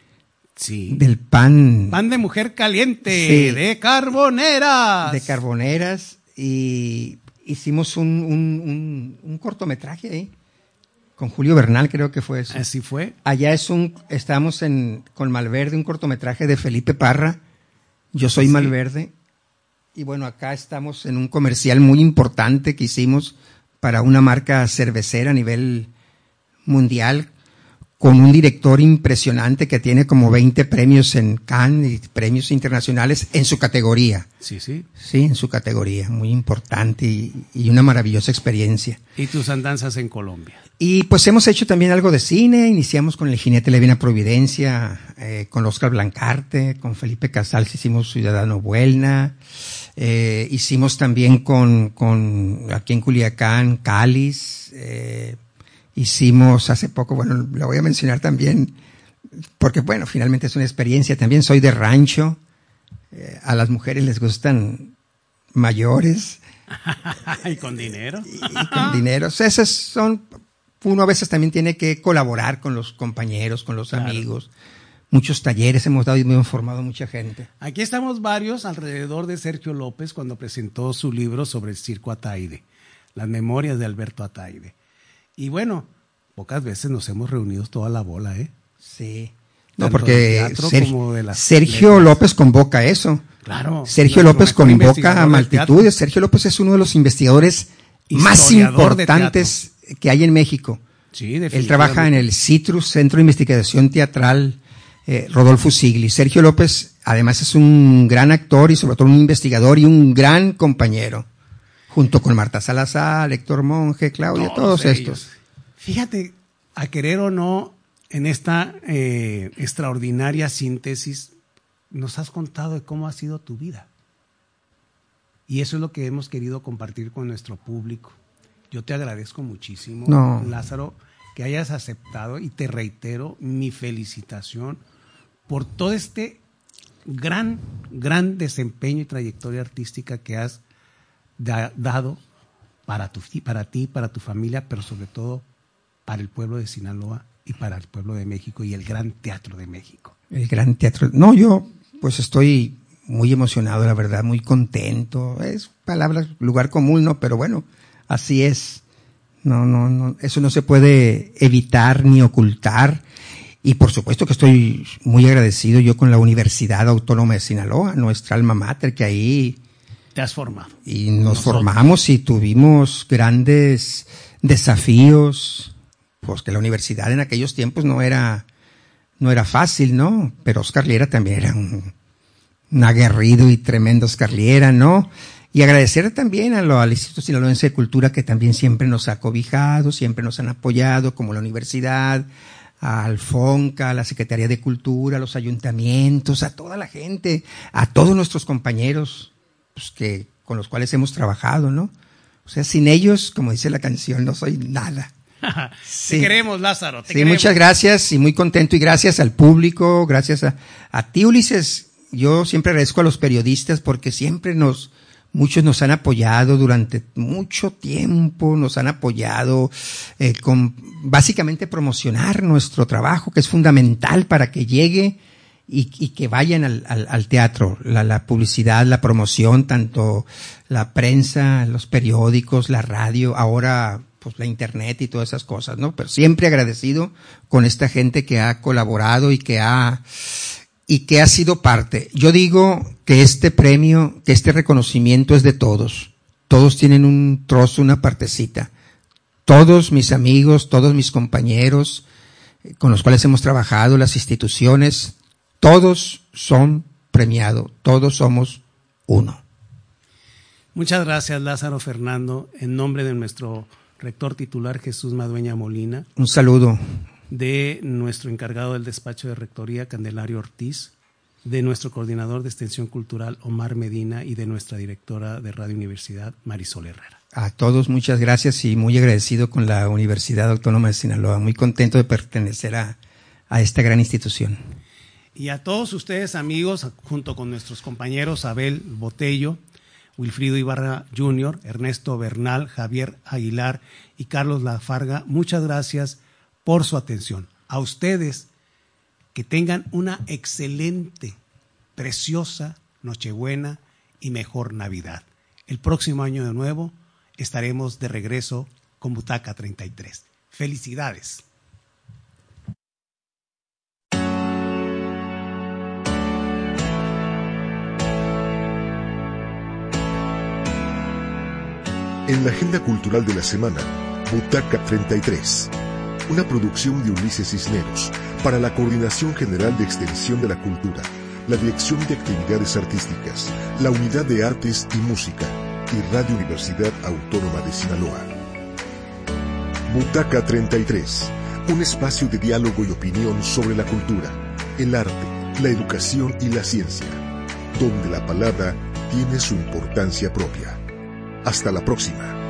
Sí. Del pan, Pan de mujer caliente, Sí. de carboneras. de carboneras. Y hicimos un, un, un, un cortometraje ahí. Con Julio Bernal, creo que fue eso. Así fue. Allá es un, estamos en, con Malverde, un cortometraje de Felipe Parra. Yo soy Sí. Malverde. Y bueno, acá estamos en un comercial muy importante que hicimos para una marca cervecera a nivel mundial, con un director impresionante que tiene como veinte premios en Cannes y premios internacionales en su categoría. Sí, sí. Sí, en su categoría, muy importante y, y una maravillosa experiencia. Y tus andanzas en Colombia. Y pues hemos hecho también algo de cine, iniciamos con El Jinete de la Divina Providencia, eh, con Oscar Blancarte, con Felipe Casals hicimos Ciudadano Buelna, eh, hicimos también con, con aquí en Culiacán, Cáliz, eh, hicimos hace poco, bueno, lo voy a mencionar también, porque bueno, finalmente es una experiencia, también soy de rancho, eh, a las mujeres les gustan mayores, ¿Y con dinero? Y, y con dinero. O sea, esas son, uno a veces también tiene que colaborar con los compañeros, con los claro. amigos. Muchos talleres hemos dado y hemos formado mucha gente. Aquí estamos varios alrededor de Sergio López cuando presentó su libro sobre el circo Ataide, las memorias de Alberto Ataide. Y bueno, pocas veces nos hemos reunido toda la bola, ¿eh? Sí. No, porque Sergio, Sergio letras. López convoca eso. Claro. Sergio López convoca a multitudes. Sergio López es uno de los investigadores más importantes que hay en México. Sí, definitivamente. Él trabaja en el Citrus, Centro de Investigación Teatral eh, Rodolfo Sigli. Sergio López, además, es un gran actor y sobre todo un investigador y un gran compañero. Junto con Marta Salazar, Héctor Monge, Claudia, todos, todos estos. Fíjate, a querer o no, en esta eh, extraordinaria síntesis, nos has contado de cómo ha sido tu vida. Y eso es lo que hemos querido compartir con nuestro público. Yo te agradezco muchísimo, no. Lázaro, que hayas aceptado y te reitero mi felicitación por todo este gran, gran desempeño y trayectoria artística que has da, dado para, tu, para ti, para tu familia, pero sobre todo para el pueblo de Sinaloa y para el pueblo de México y el Gran Teatro de México. El Gran Teatro. No, yo pues estoy muy emocionado, la verdad, muy contento. Es palabra, lugar común, ¿no? Pero bueno, así es. No, no, no, eso no se puede evitar ni ocultar. Y por supuesto que estoy muy agradecido yo con la Universidad Autónoma de Sinaloa, nuestra alma mater, que ahí... Te has formado. Y nos Nosotros. formamos y tuvimos grandes desafíos. Pues que la universidad en aquellos tiempos no era, no era fácil, ¿no? Pero Oscar Liera también era un, un aguerrido y tremendo Oscar Liera, ¿no? Y agradecer también a lo, al Instituto Sinaloense de Cultura, que también siempre nos ha cobijado, siempre nos han apoyado, como la universidad, al FONCA, a la Secretaría de Cultura, a los ayuntamientos, a toda la gente, a todos nuestros compañeros, pues que, con los cuales hemos trabajado, ¿no? O sea, sin ellos, como dice la canción, no soy nada. Sí. Te queremos, Lázaro. Te sí, queremos. Muchas gracias y muy contento y gracias al público, gracias a, a ti, Ulises. Yo siempre agradezco a los periodistas porque siempre nos, muchos nos han apoyado durante mucho tiempo, nos han apoyado eh, con básicamente promocionar nuestro trabajo, que es fundamental para que llegue y, y que vayan al, al, al teatro. La, la publicidad, la promoción, tanto la prensa, los periódicos, la radio, ahora pues la internet y todas esas cosas, ¿no? Pero siempre agradecido con esta gente que ha colaborado y que ha, y que ha sido parte. Yo digo que este premio, que este reconocimiento es de todos. Todos tienen un trozo, una partecita. Todos mis amigos, todos mis compañeros con los cuales hemos trabajado, las instituciones, todos son premiados, todos somos uno. Muchas gracias, Lázaro Fernando, en nombre de nuestro rector titular Jesús Madueña Molina. Un saludo. De nuestro encargado del despacho de rectoría, Candelario Ortiz, de nuestro coordinador de extensión cultural, Omar Medina, y de nuestra directora de Radio Universidad, Marisol Herrera. A todos muchas gracias y muy agradecido con la Universidad Autónoma de Sinaloa, muy contento de pertenecer a, a esta gran institución. Y a todos ustedes, amigos, junto con nuestros compañeros Abel Botello, Wilfrido Ibarra junior, Ernesto Bernal, Javier Aguilar y Carlos Lafarga, muchas gracias por su atención. A ustedes, que tengan una excelente, preciosa Nochebuena y mejor Navidad. El próximo año de nuevo estaremos de regreso con Butaca treinta y tres. ¡Felicidades! En la agenda cultural de la semana, Butaca treinta y tres, una producción de Ulises Cisneros para la Coordinación General de Extensión de la Cultura, la Dirección de Actividades Artísticas, la Unidad de Artes y Música y Radio Universidad Autónoma de Sinaloa. Butaca treinta y tres, un espacio de diálogo y opinión sobre la cultura, el arte, la educación y la ciencia, donde la palabra tiene su importancia propia. Hasta la próxima.